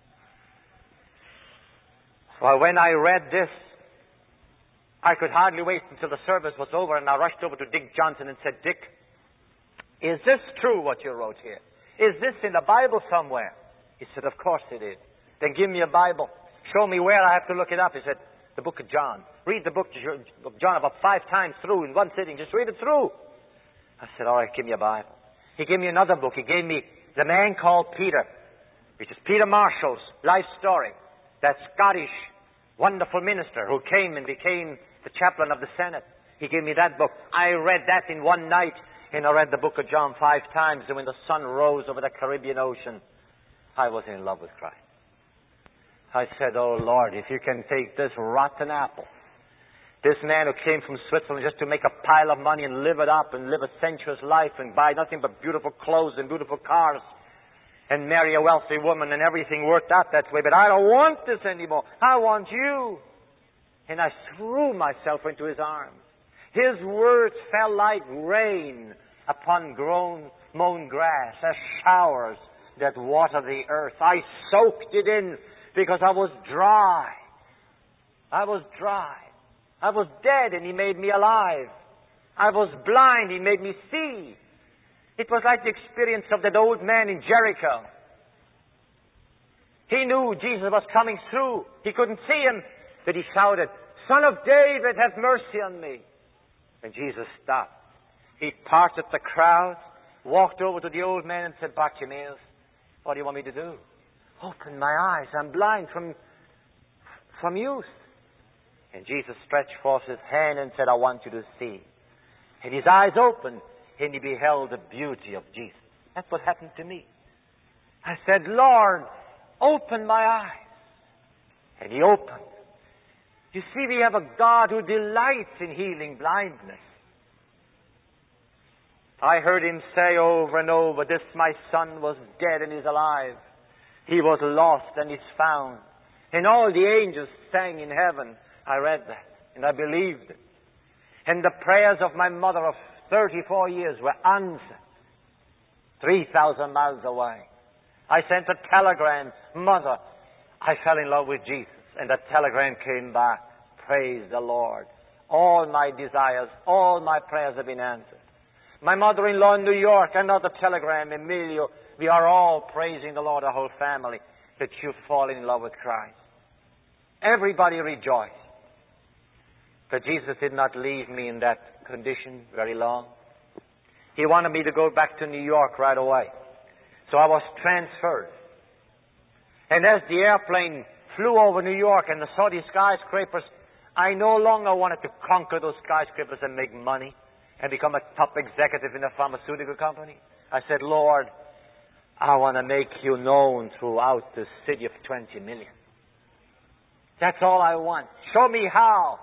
Well, when I read this, I could hardly wait until the service was over, and I rushed over to Dick Johnson and said, Dick, is this true what you wrote here? Is this in the Bible somewhere? He said, of course it is. Then give me a Bible. Show me where I have to look it up. He said, the book of John. Read the book of John about five times through in one sitting. Just read it through. I said, all right, give me a Bible. He gave me another book. He gave me The Man Called Peter, which is Peter Marshall's life story. That Scottish wonderful minister who came and became the chaplain of the Senate. He gave me that book. I read that in one night, and I read the book of John five times. And when the sun rose over the Caribbean Ocean, I was in love with Christ. I said, oh Lord, if you can take this rotten apple, this man who came from Switzerland just to make a pile of money and live it up and live a sensuous life and buy nothing but beautiful clothes and beautiful cars and marry a wealthy woman and everything worked out that way. But I don't want this anymore. I want you. And I threw myself into his arms. His words fell like rain upon grown, mown grass, as showers that water the earth. I soaked it in because I was dry. I was dry. I was dead and he made me alive. I was blind, he made me see. It was like the experience of that old man in Jericho. He knew Jesus was coming through. He couldn't see him, but he shouted, Son of David, have mercy on me. And Jesus stopped. He parted the crowd, walked over to the old man and said, Bartimaeus, what do you want me to do? Open my eyes. I'm blind from, from youth. And Jesus stretched forth his hand and said, I want you to see. And his eyes opened, and he beheld the beauty of Jesus. That's what happened to me. I said, Lord, open my eyes. And he opened. You see, we have a God who delights in healing blindness. I heard him say over and over, this my son was dead and is alive. He was lost and is found. And all the angels sang in heaven. I read that and I believed it. And the prayers of my mother of thirty-four years were answered. three thousand miles away. I sent a telegram, Mother, I fell in love with Jesus. And the telegram came back. Praise the Lord. All my desires, all my prayers have been answered. My mother-in-law in New York, another telegram, Emilio, we are all praising the Lord, the whole family, that you've fallen in love with Christ. Everybody rejoiced. But Jesus did not leave me in that condition very long. He wanted me to go back to New York right away. So I was transferred. And as the airplane flew over New York and I saw these skyscrapers, I no longer wanted to conquer those skyscrapers and make money and become a top executive in a pharmaceutical company. I said, Lord, I want to make you known throughout the city of twenty million. That's all I want. Show me how.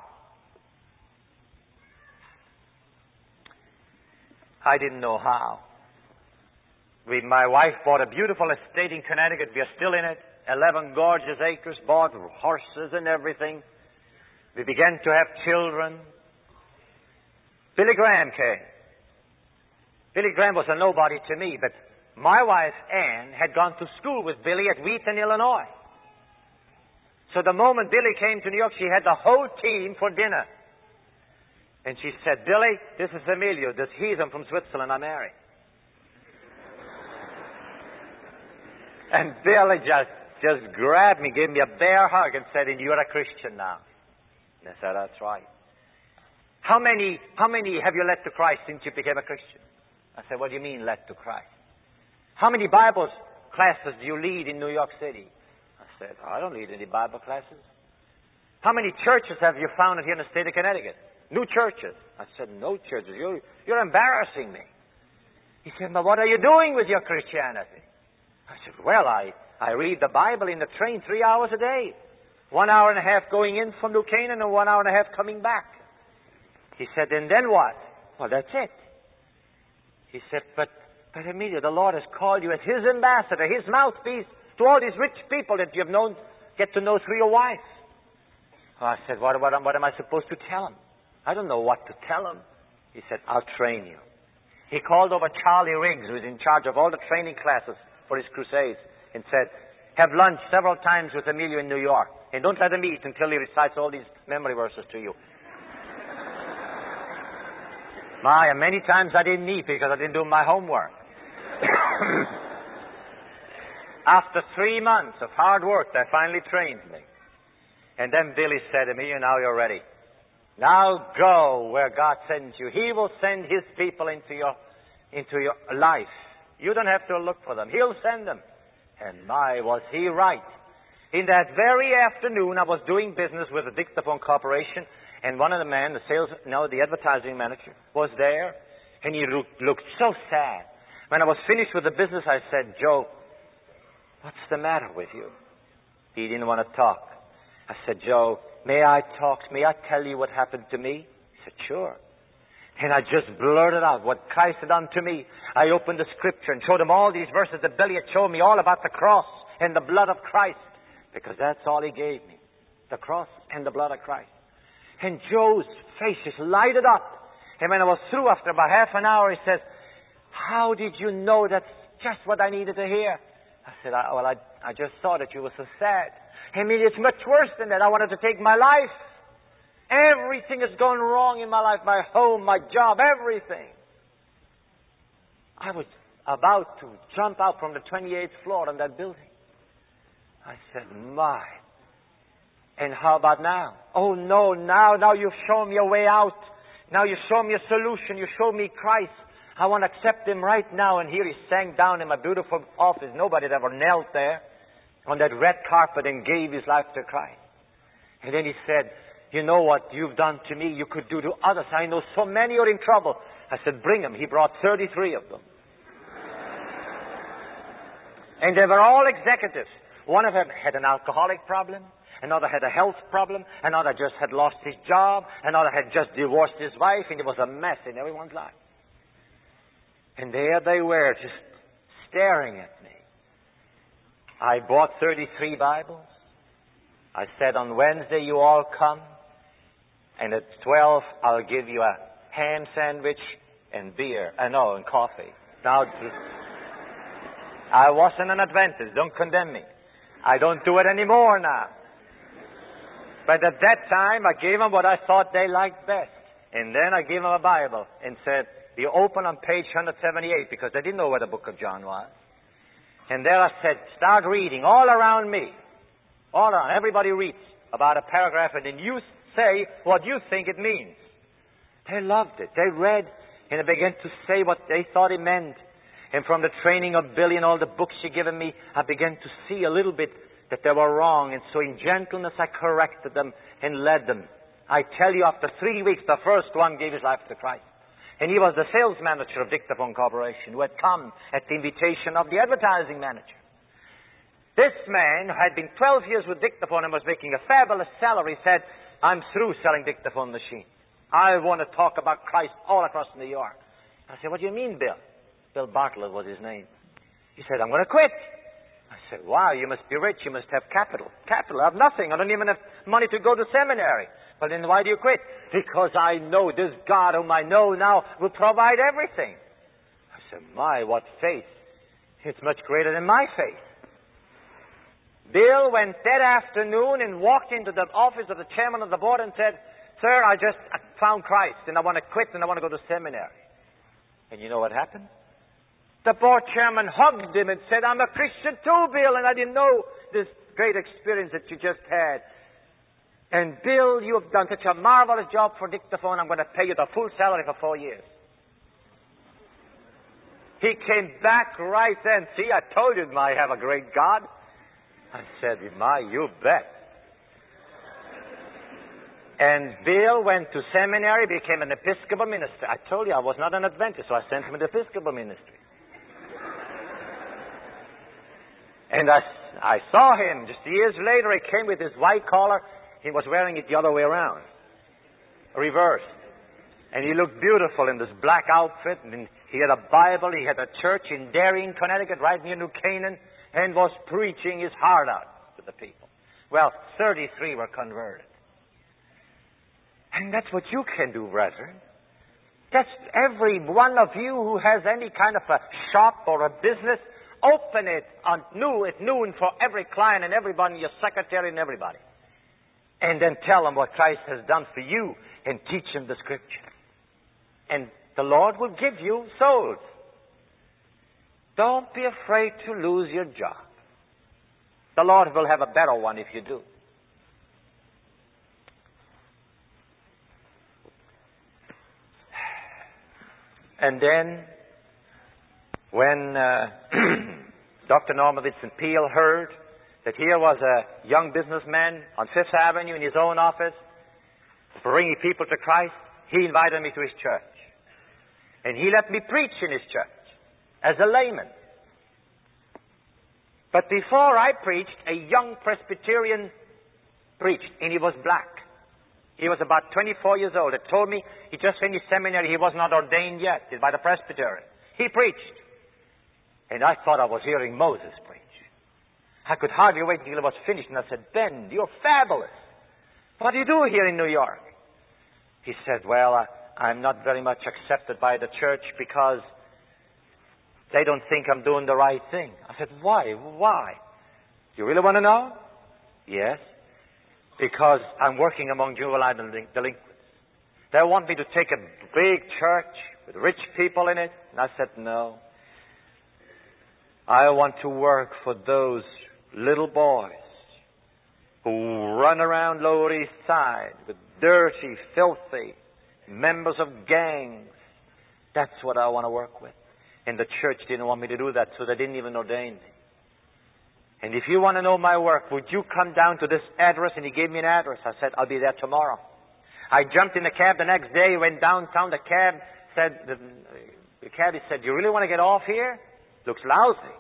I didn't know how. We, my wife bought a beautiful estate in Connecticut. We are still in it. Eleven gorgeous acres, bought horses and everything. We began to have children. Billy Graham came. Billy Graham was a nobody to me, but my wife, Ann, had gone to school with Billy at Wheaton, Illinois. So the moment Billy came to New York, she had the whole team for dinner. And she said, Billy, this is Emilio, this heathen from Switzerland I married. And Billy just, just grabbed me, gave me a bear hug and said, and you're a Christian now. And I said, that's right. How many, how many have you led to Christ since you became a Christian? I said, what do you mean led to Christ? How many Bible classes do you lead in New York City? I said, I don't lead any Bible classes. How many churches have you founded here in the state of Connecticut? New churches. I said, no churches. You're, you're embarrassing me. He said, but what are you doing with your Christianity? I said, well, I, I read the Bible in the train three hours a day. One hour and a half going in from New Canaan and one hour and a half coming back. He said, and then what? Well, that's it. He said, but, but Emilio, the Lord has called you as His ambassador, His mouthpiece to all these rich people that you have known, get to know through your wife. Well, I said, what, what, what am I supposed to tell him? I don't know what to tell him. He said, I'll train you. He called over Charlie Riggs, who was in charge of all the training classes for his crusades, and said, have lunch several times with Emilio in New York, and don't let him eat until he recites all these memory verses to you. My, and many times I didn't eat because I didn't do my homework. After three months of hard work, they finally trained me. And then Billy said to me, now you're ready. Now go where God sends you. He will send His people into your, into your life. You don't have to look for them. He'll send them. And my, was he right. In that very afternoon, I was doing business with the Dictaphone Corporation, and one of the men, the sales, no, the advertising manager, was there, and he looked, looked so sad. When I was finished with the business, I said, Joe, what's the matter with you? He didn't want to talk. I said, Joe, may I talk? May I tell you what happened to me? He said, sure. And I just blurted out what Christ had done to me. I opened the scripture and showed him all these verses that Billy had shown me all about the cross and the blood of Christ. Because that's all he gave me. The cross and the blood of Christ. And Joe's face just lighted up. And when I was through after about half an hour, he says, how did you know that's just what I needed to hear? I said, I, well, I, I just saw that you were so sad. I mean, it's much worse than that. I wanted to take my life. Everything has gone wrong in my life. My home, my job, everything. I was about to jump out from the twenty-eighth floor of that building. I said, my. And how about now? Oh, no, now, now you've shown me a way out. Now you show me a solution. You show me Christ. I want to accept Him right now. And here He sank down in my beautiful office. Nobody had ever knelt there on that red carpet and gave his life to Christ. And then he said, you know what you've done to me, you could do to others. I know so many are in trouble. I said, bring them. He brought thirty-three of them. And they were all executives. One of them had an alcoholic problem. Another had a health problem. Another just had lost his job. Another had just divorced his wife. And it was a mess in everyone's life. And there they were, just staring at me. I bought thirty-three Bibles. I said, on Wednesday you all come. And at twelve, I'll give you a ham sandwich and beer. I uh, know, and coffee. Now, I wasn't an Adventist. Don't condemn me. I don't do it anymore now. But at that time, I gave them what I thought they liked best. And then I gave them a Bible and said, you open on page one seventy-eight, because they didn't know where the book of John was. And there I said, start reading all around me. All around. Everybody reads about a paragraph, and then you say what you think it means. They loved it. They read, and they began to say what they thought it meant. And from the training of Billy and all the books she given me, I began to see a little bit that they were wrong. And so in gentleness, I corrected them and led them. I tell you, after three weeks, the first one gave his life to Christ. And he was the sales manager of Dictaphone Corporation, who had come at the invitation of the advertising manager. This man, who had been twelve years with Dictaphone and was making a fabulous salary, said, I'm through selling Dictaphone machines. I want to talk about Christ all across New York. I said, what do you mean, Bill? Bill Bartlett was his name. He said, I'm going to quit. I said, wow, you must be rich. You must have capital. Capital? I have nothing. I don't even have money to go to seminary. Well, then why do you quit? Because I know this God whom I know now will provide everything. I said, my, what faith. It's much greater than my faith. Bill went that afternoon and walked into the office of the chairman of the board and said, sir, I just found Christ and I want to quit and I want to go to seminary. And you know what happened? The board chairman hugged him and said, I'm a Christian too, Bill, and I didn't know this great experience that you just had. And Bill, you have done such a marvelous job for Dictaphone, I'm going to pay you the full salary for four years. He came back right then. See, I told you I have a great God. I said, my, you bet. And Bill went to seminary, became an Episcopal minister. I told you I was not an Adventist, so I sent him to the Episcopal ministry. And I, I saw him just years later. He came with his white collar. He was wearing it the other way around, reversed. And he looked beautiful in this black outfit. And he had a Bible. He had a church in Darien, Connecticut, right near New Canaan, and was preaching his heart out to the people. Well, thirty-three were converted. And that's what you can do, brethren. That's every one of you who has any kind of a shop or a business, open it on new at noon for every client and everybody, your secretary and everybody. And then tell them what Christ has done for you and teach them the Scripture. And the Lord will give you souls. Don't be afraid to lose your job. The Lord will have a better one if you do. And then, when uh, Doctor Norman Vincent Peale heard that here was a young businessman on Fifth Avenue in his own office bringing people to Christ, he invited me to his church. And he let me preach in his church as a layman. But before I preached, a young Presbyterian preached, and he was black. He was about twenty-four years old. He told me he just finished seminary. He was not ordained yet by the Presbyterian. He preached. And I thought I was hearing Moses preach. I could hardly wait until it was finished. And I said, Ben, you're fabulous. What do you do here in New York? He said, well, uh, I'm not very much accepted by the church because they don't think I'm doing the right thing. I said, why? Why? You really want to know? Yes. Because I'm working among juvenile delinquents. They want me to take a big church with rich people in it. And I said, no. I want to work for those little boys who run around Lower East Side with dirty, filthy members of gangs. That's what I want to work with. And the church didn't want me to do that, so they didn't even ordain me. And if you want to know my work, would you come down to this address? And he gave me an address. I said, I'll be there tomorrow. I jumped in the cab the next day, went downtown. The cab said, the, the cabbie said, you really want to get off here? Looks lousy.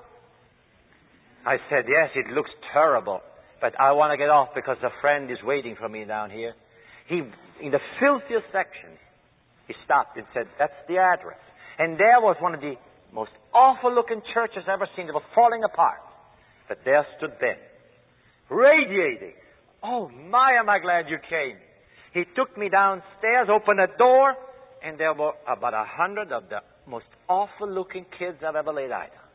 I said, yes, it looks terrible. But I want to get off because a friend is waiting for me down here. He, in the filthiest section, he stopped and said, that's the address. And there was one of the most awful-looking churches I've ever seen. They were falling apart. But there stood Ben, radiating. Oh, my, am I glad you came. He took me downstairs, opened a door, and there were about a hundred of the most awful-looking kids I've ever laid eyes on.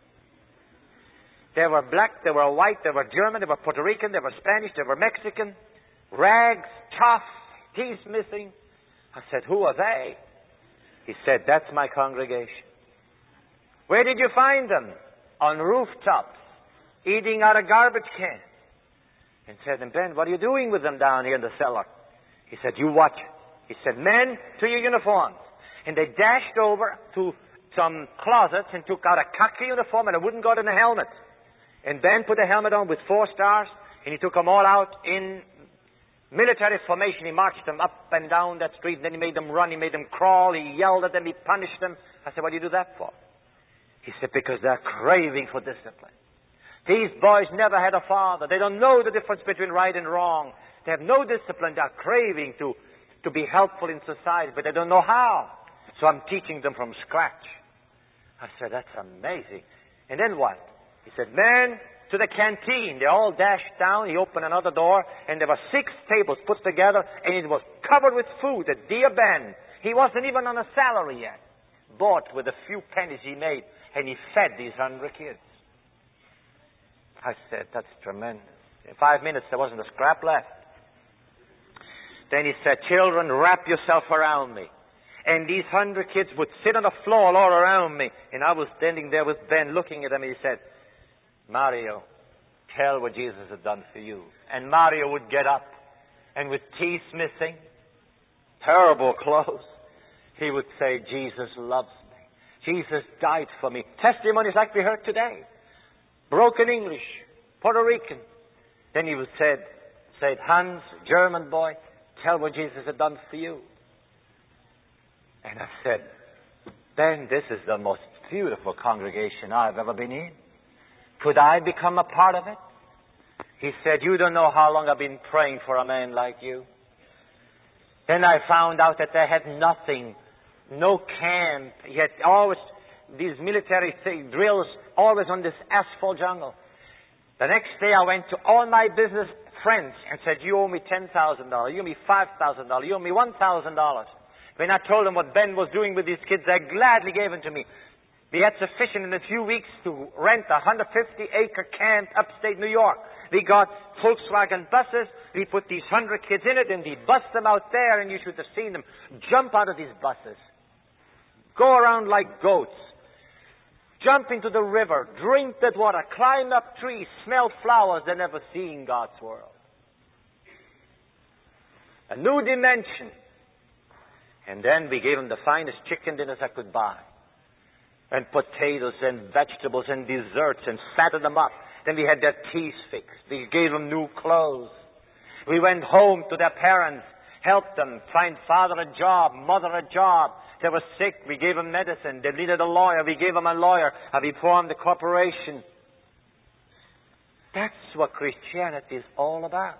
They were black, they were white, they were German, they were Puerto Rican, they were Spanish, they were Mexican, rags, tough, teeth missing. I said, who are they? He said, that's my congregation. Where did you find them? On rooftops, eating out of garbage cans. And said, and Ben, what are you doing with them down here in the cellar? He said, you watch it. He said, men, to your uniforms. And they dashed over to some closets and took out a khaki uniform and a wooden guard and a helmet. And Ben put the helmet on with four stars, and he took them all out in military formation. He marched them up and down that street, and then he made them run, he made them crawl, he yelled at them, he punished them. I said, what do you do that for? He said, because they're craving for discipline. These boys never had a father. They don't know the difference between right and wrong. They have no discipline. They're craving to, to be helpful in society, but they don't know how. So I'm teaching them from scratch. I said, that's amazing. And then what? He said, men, to the canteen. They all dashed down. He opened another door, and there were six tables put together, and it was covered with food. A dear Ben. He wasn't even on a salary yet. Bought with a few pennies he made, and he fed these hundred kids. I said, that's tremendous. In five minutes, there wasn't a scrap left. Then he said, children, wrap yourself around me. And these hundred kids would sit on the floor all around me. And I was standing there with Ben looking at them, and he said, Mario, tell what Jesus has done for you. And Mario would get up, and with teeth missing, terrible clothes, he would say, Jesus loves me. Jesus died for me. Testimonies like we heard today. Broken English, Puerto Rican. Then he would say, said, Hans, German boy, tell what Jesus had done for you? And I said, Ben, this is the most beautiful congregation I've ever been in. Could I become a part of it? He said, you don't know how long I've been praying for a man like you. Then I found out that they had nothing, no camp, yet always these military thing, drills, always on this asphalt jungle. The next day I went to all my business friends and said, you owe me ten thousand dollars, you owe me five thousand dollars, you owe me one thousand dollars. When I told them what Ben was doing with these kids, they gladly gave it to me. We had sufficient in a few weeks to rent a one hundred fifty acre camp upstate New York. We got Volkswagen buses. We put these one hundred kids in it, and we bust them out there, and you should have seen them jump out of these buses, go around like goats, jump into the river, drink that water, climb up trees, smell flowers they never see in God's world. A new dimension. And then we gave them the finest chicken dinners I could buy, and potatoes and vegetables and desserts, and fattened them up. Then we had their teeth fixed. We gave them new clothes. We went home to their parents, helped them find father a job, mother a job. They were sick. We gave them medicine. They needed a lawyer. We gave them a lawyer. And we formed a corporation. That's what Christianity is all about.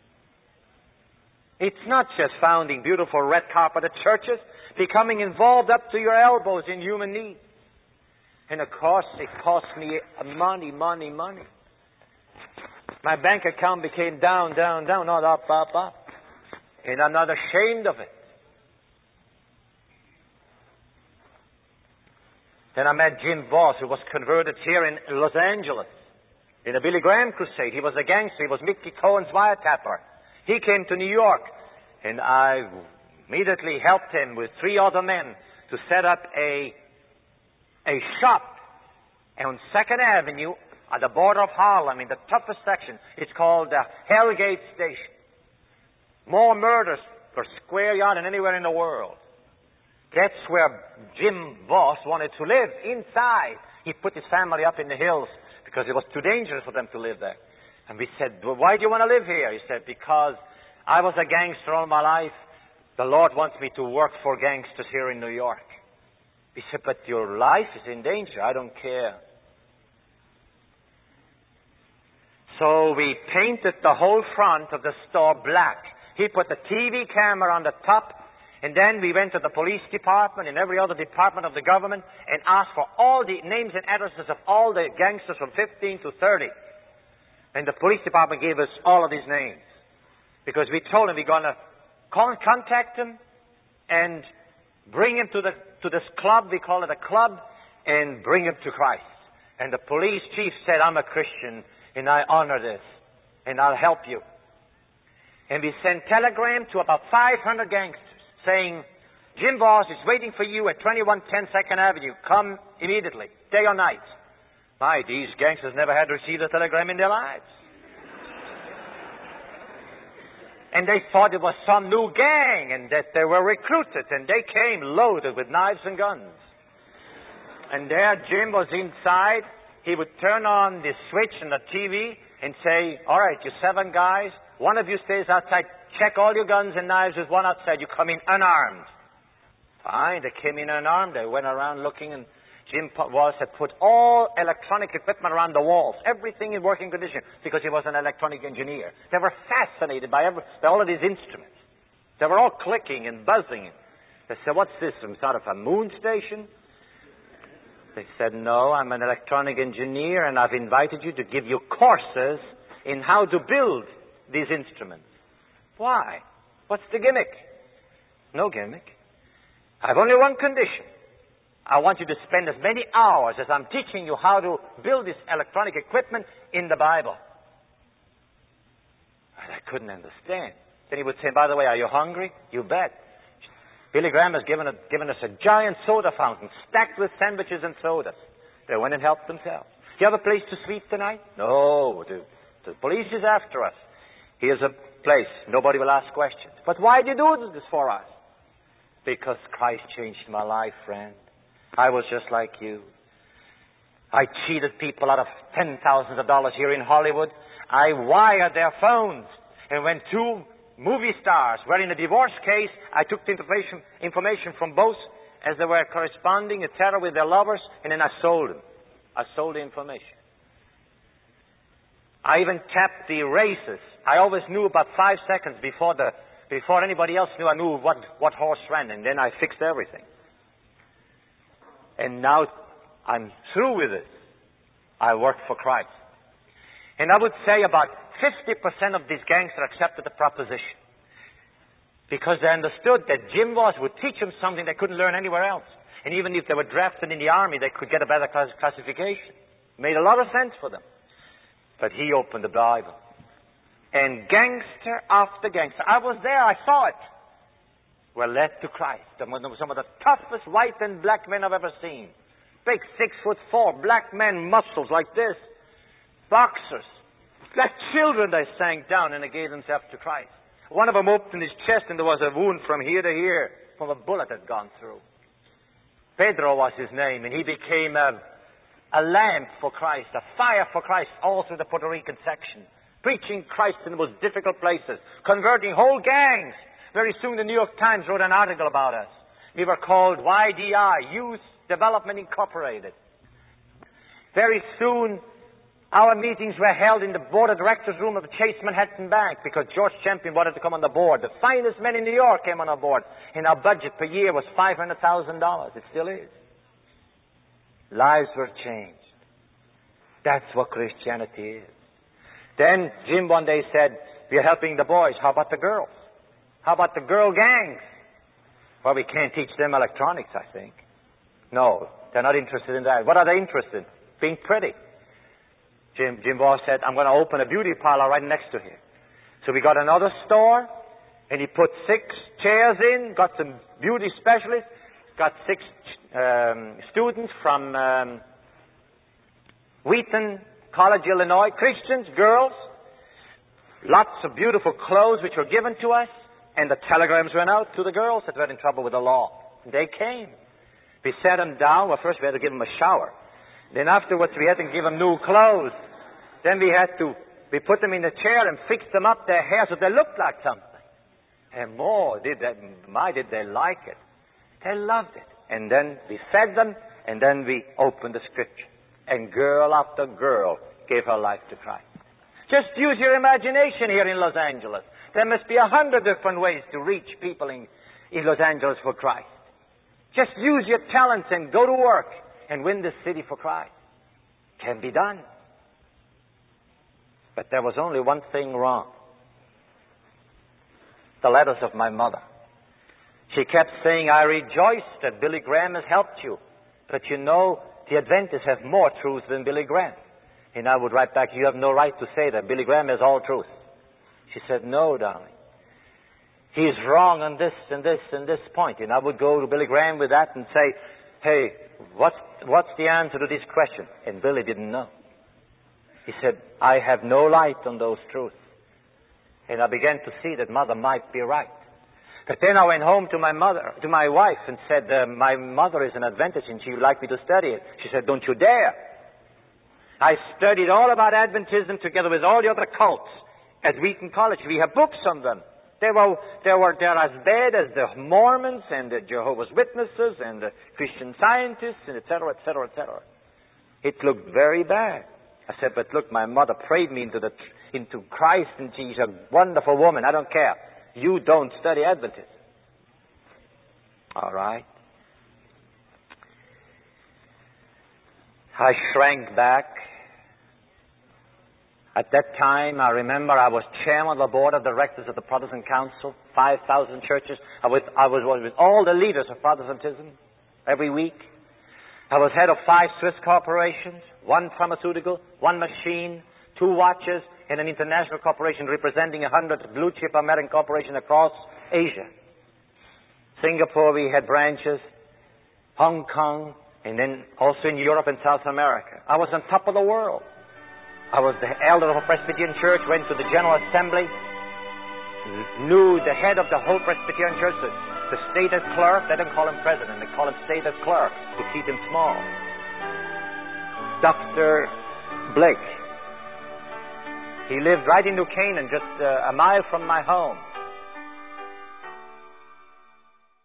It's not just founding beautiful red carpeted churches, becoming involved up to your elbows in human needs. And of course, it cost me money, money, money. My bank account became down, down, down, not up, up, up. And I'm not ashamed of it. Then I met Jim Voss, who was converted here in Los Angeles in a Billy Graham crusade. He was a gangster. He was Mickey Cohen's wiretapper. He came to New York, and I immediately helped him with three other men to set up a a shop on Second Avenue at the border of Harlem, in the toughest section. It's called the Hellgate Station. More murders per square yard than anywhere in the world. That's where Jim Voss wanted to live, inside. He put his family up in the hills because it was too dangerous for them to live there. And we said, well, why do you want to live here? He said, because I was a gangster all my life. The Lord wants me to work for gangsters here in New York. We said, but your life is in danger. I don't care. So we painted the whole front of the store black. He put the T V camera on the top, and then we went to the police department and every other department of the government and asked for all the names and addresses of all the gangsters from fifteen to thirty. And the police department gave us all of these names. Because we told them we're going to con- contact them and bring him to the to this club, we call it a club, and bring him to Christ. And the police chief said, I'm a Christian, and I honor this, and I'll help you. And we sent telegram to about five hundred gangsters saying, Jim Voss is waiting for you at twenty-one ten Second Avenue. Come immediately, day or night. My, these gangsters never had received a telegram in their lives. And they thought it was some new gang and that they were recruited. And they came loaded with knives and guns. And there Jim was inside. He would turn on the switch in the T V and say, all right, you seven guys, one of you stays outside. Check all your guns and knives. There's one outside. You come in unarmed. Fine. They came in unarmed. They went around looking, and Jim Voss had put all electronic equipment around the walls, everything in working condition, because he was an electronic engineer. They were fascinated by, every, by all of these instruments. They were all clicking and buzzing. They said, what's this, some sort of a moon station? They said, no, I'm an electronic engineer, and I've invited you to give you courses in how to build these instruments. Why? What's the gimmick? No gimmick. I have only one condition. I want you to spend as many hours as I'm teaching you how to build this electronic equipment in the Bible. And I couldn't understand. Then he would say, by the way, are you hungry? You bet. Billy Graham has given, a, given us a giant soda fountain stacked with sandwiches and sodas. They went and helped themselves. Do you have a place to sleep tonight? No. The, the police is after us. Here's a place. Nobody will ask questions. But why did you do this for us? Because Christ changed my life, friend. I was just like you. I cheated people out of ten thousands of dollars here in Hollywood. I wired their phones. And when two movie stars were in a divorce case. I took the information, information from both as they were corresponding, et cetera, with their lovers, and then I sold them. I sold the information. I even tapped the races. I always knew about five seconds before the before anybody else knew. I knew what, what horse ran, and then I fixed everything. And now I'm through with it. I work for Christ. And I would say about fifty percent of these gangsters accepted the proposition, because they understood that Jim Voss would teach them something they couldn't learn anywhere else. And even if they were drafted in the army, they could get a better class- classification. Made a lot of sense for them. But he opened the Bible. And gangster after gangster, I was there, I saw it, were led to Christ. Some of the toughest white and black men I've ever seen. Big, six foot four, black men, muscles like this. Boxers. Like children, they sank down and they gave themselves to Christ. One of them opened his chest and there was a wound from here to here from a bullet that had gone through. Pedro was his name, and he became a, a lamp for Christ, a fire for Christ all through the Puerto Rican section. Preaching Christ in the most difficult places, converting whole gangs. Very soon the New York Times wrote an article about us. We were called Y D I, Youth Development Incorporated. Very soon our meetings were held in the board of directors room of the Chase Manhattan Bank, because George Champion wanted to come on the board. The finest men in New York came on our board. And our budget per year was five hundred thousand dollars. It still is. Lives were changed. That's what Christianity is. Then Jim one day said, we're helping the boys. How about the girls? How about the girl gangs? Well, we can't teach them electronics, I think. No, they're not interested in that. What are they interested in? Being pretty. Jim, Jim Voss said, I'm going to open a beauty parlor right next to here. So we got another store, and he put six chairs in, got some beauty specialists, got six um, students from um, Wheaton College, Illinois, Christians, girls, lots of beautiful clothes which were given to us, and the telegrams went out to the girls that were in trouble with the law. They came. We sat them down. Well, first we had to give them a shower. Then afterwards we had to give them new clothes. Then we had to, we put them in a chair and fixed them up their hair so they looked like something. And more, did they, my, did they like it. They loved it. And then we fed them, and then we opened the Scripture. And girl after girl gave her life to Christ. Just use your imagination here in Los Angeles. There must be a hundred different ways to reach people in, in Los Angeles for Christ. Just use your talents and go to work and win this city for Christ. Can be done. But there was only one thing wrong. The letters of my mother. She kept saying, I rejoice that Billy Graham has helped you. But you know, the Adventists have more truth than Billy Graham. And I would write back, you have no right to say that. Billy Graham has all truth. She said, no, darling. He's wrong on this and this and this point. And I would go to Billy Graham with that and say, hey, what's, what's the answer to this question? And Billy didn't know. He said, I have no light on those truths. And I began to see that Mother might be right. But then I went home to my mother, to my wife, and said, uh, my mother is an Adventist and she would like me to study it. She said, don't you dare. I studied all about Adventism together with all the other cults at Wheaton College. We have books on them. They were, they were they're as bad as the Mormons and the Jehovah's Witnesses and the Christian Scientists, and et cetera, et cetera, et cetera. It looked very bad. I said, but look, my mother prayed me into the into Christ, and she's a wonderful woman. I don't care. You don't study Adventism. All right. I shrank back. At that time, I remember I was chairman of the board of directors of the Protestant Council, five thousand churches. I was, I was with all the leaders of Protestantism every week. I was head of five Swiss corporations, one pharmaceutical, one machine, two watches, and an international corporation representing a hundred blue-chip American corporations across Asia. Singapore, we had branches, Hong Kong, and then also in Europe and South America. I was on top of the world. I was the elder of a Presbyterian church, went to the General Assembly, knew the head of the whole Presbyterian church, the, the stated clerk. They don't call him president, they call him stated clerk to keep him small. Doctor Blake. He lived right in New Canaan, just uh, a mile from my home.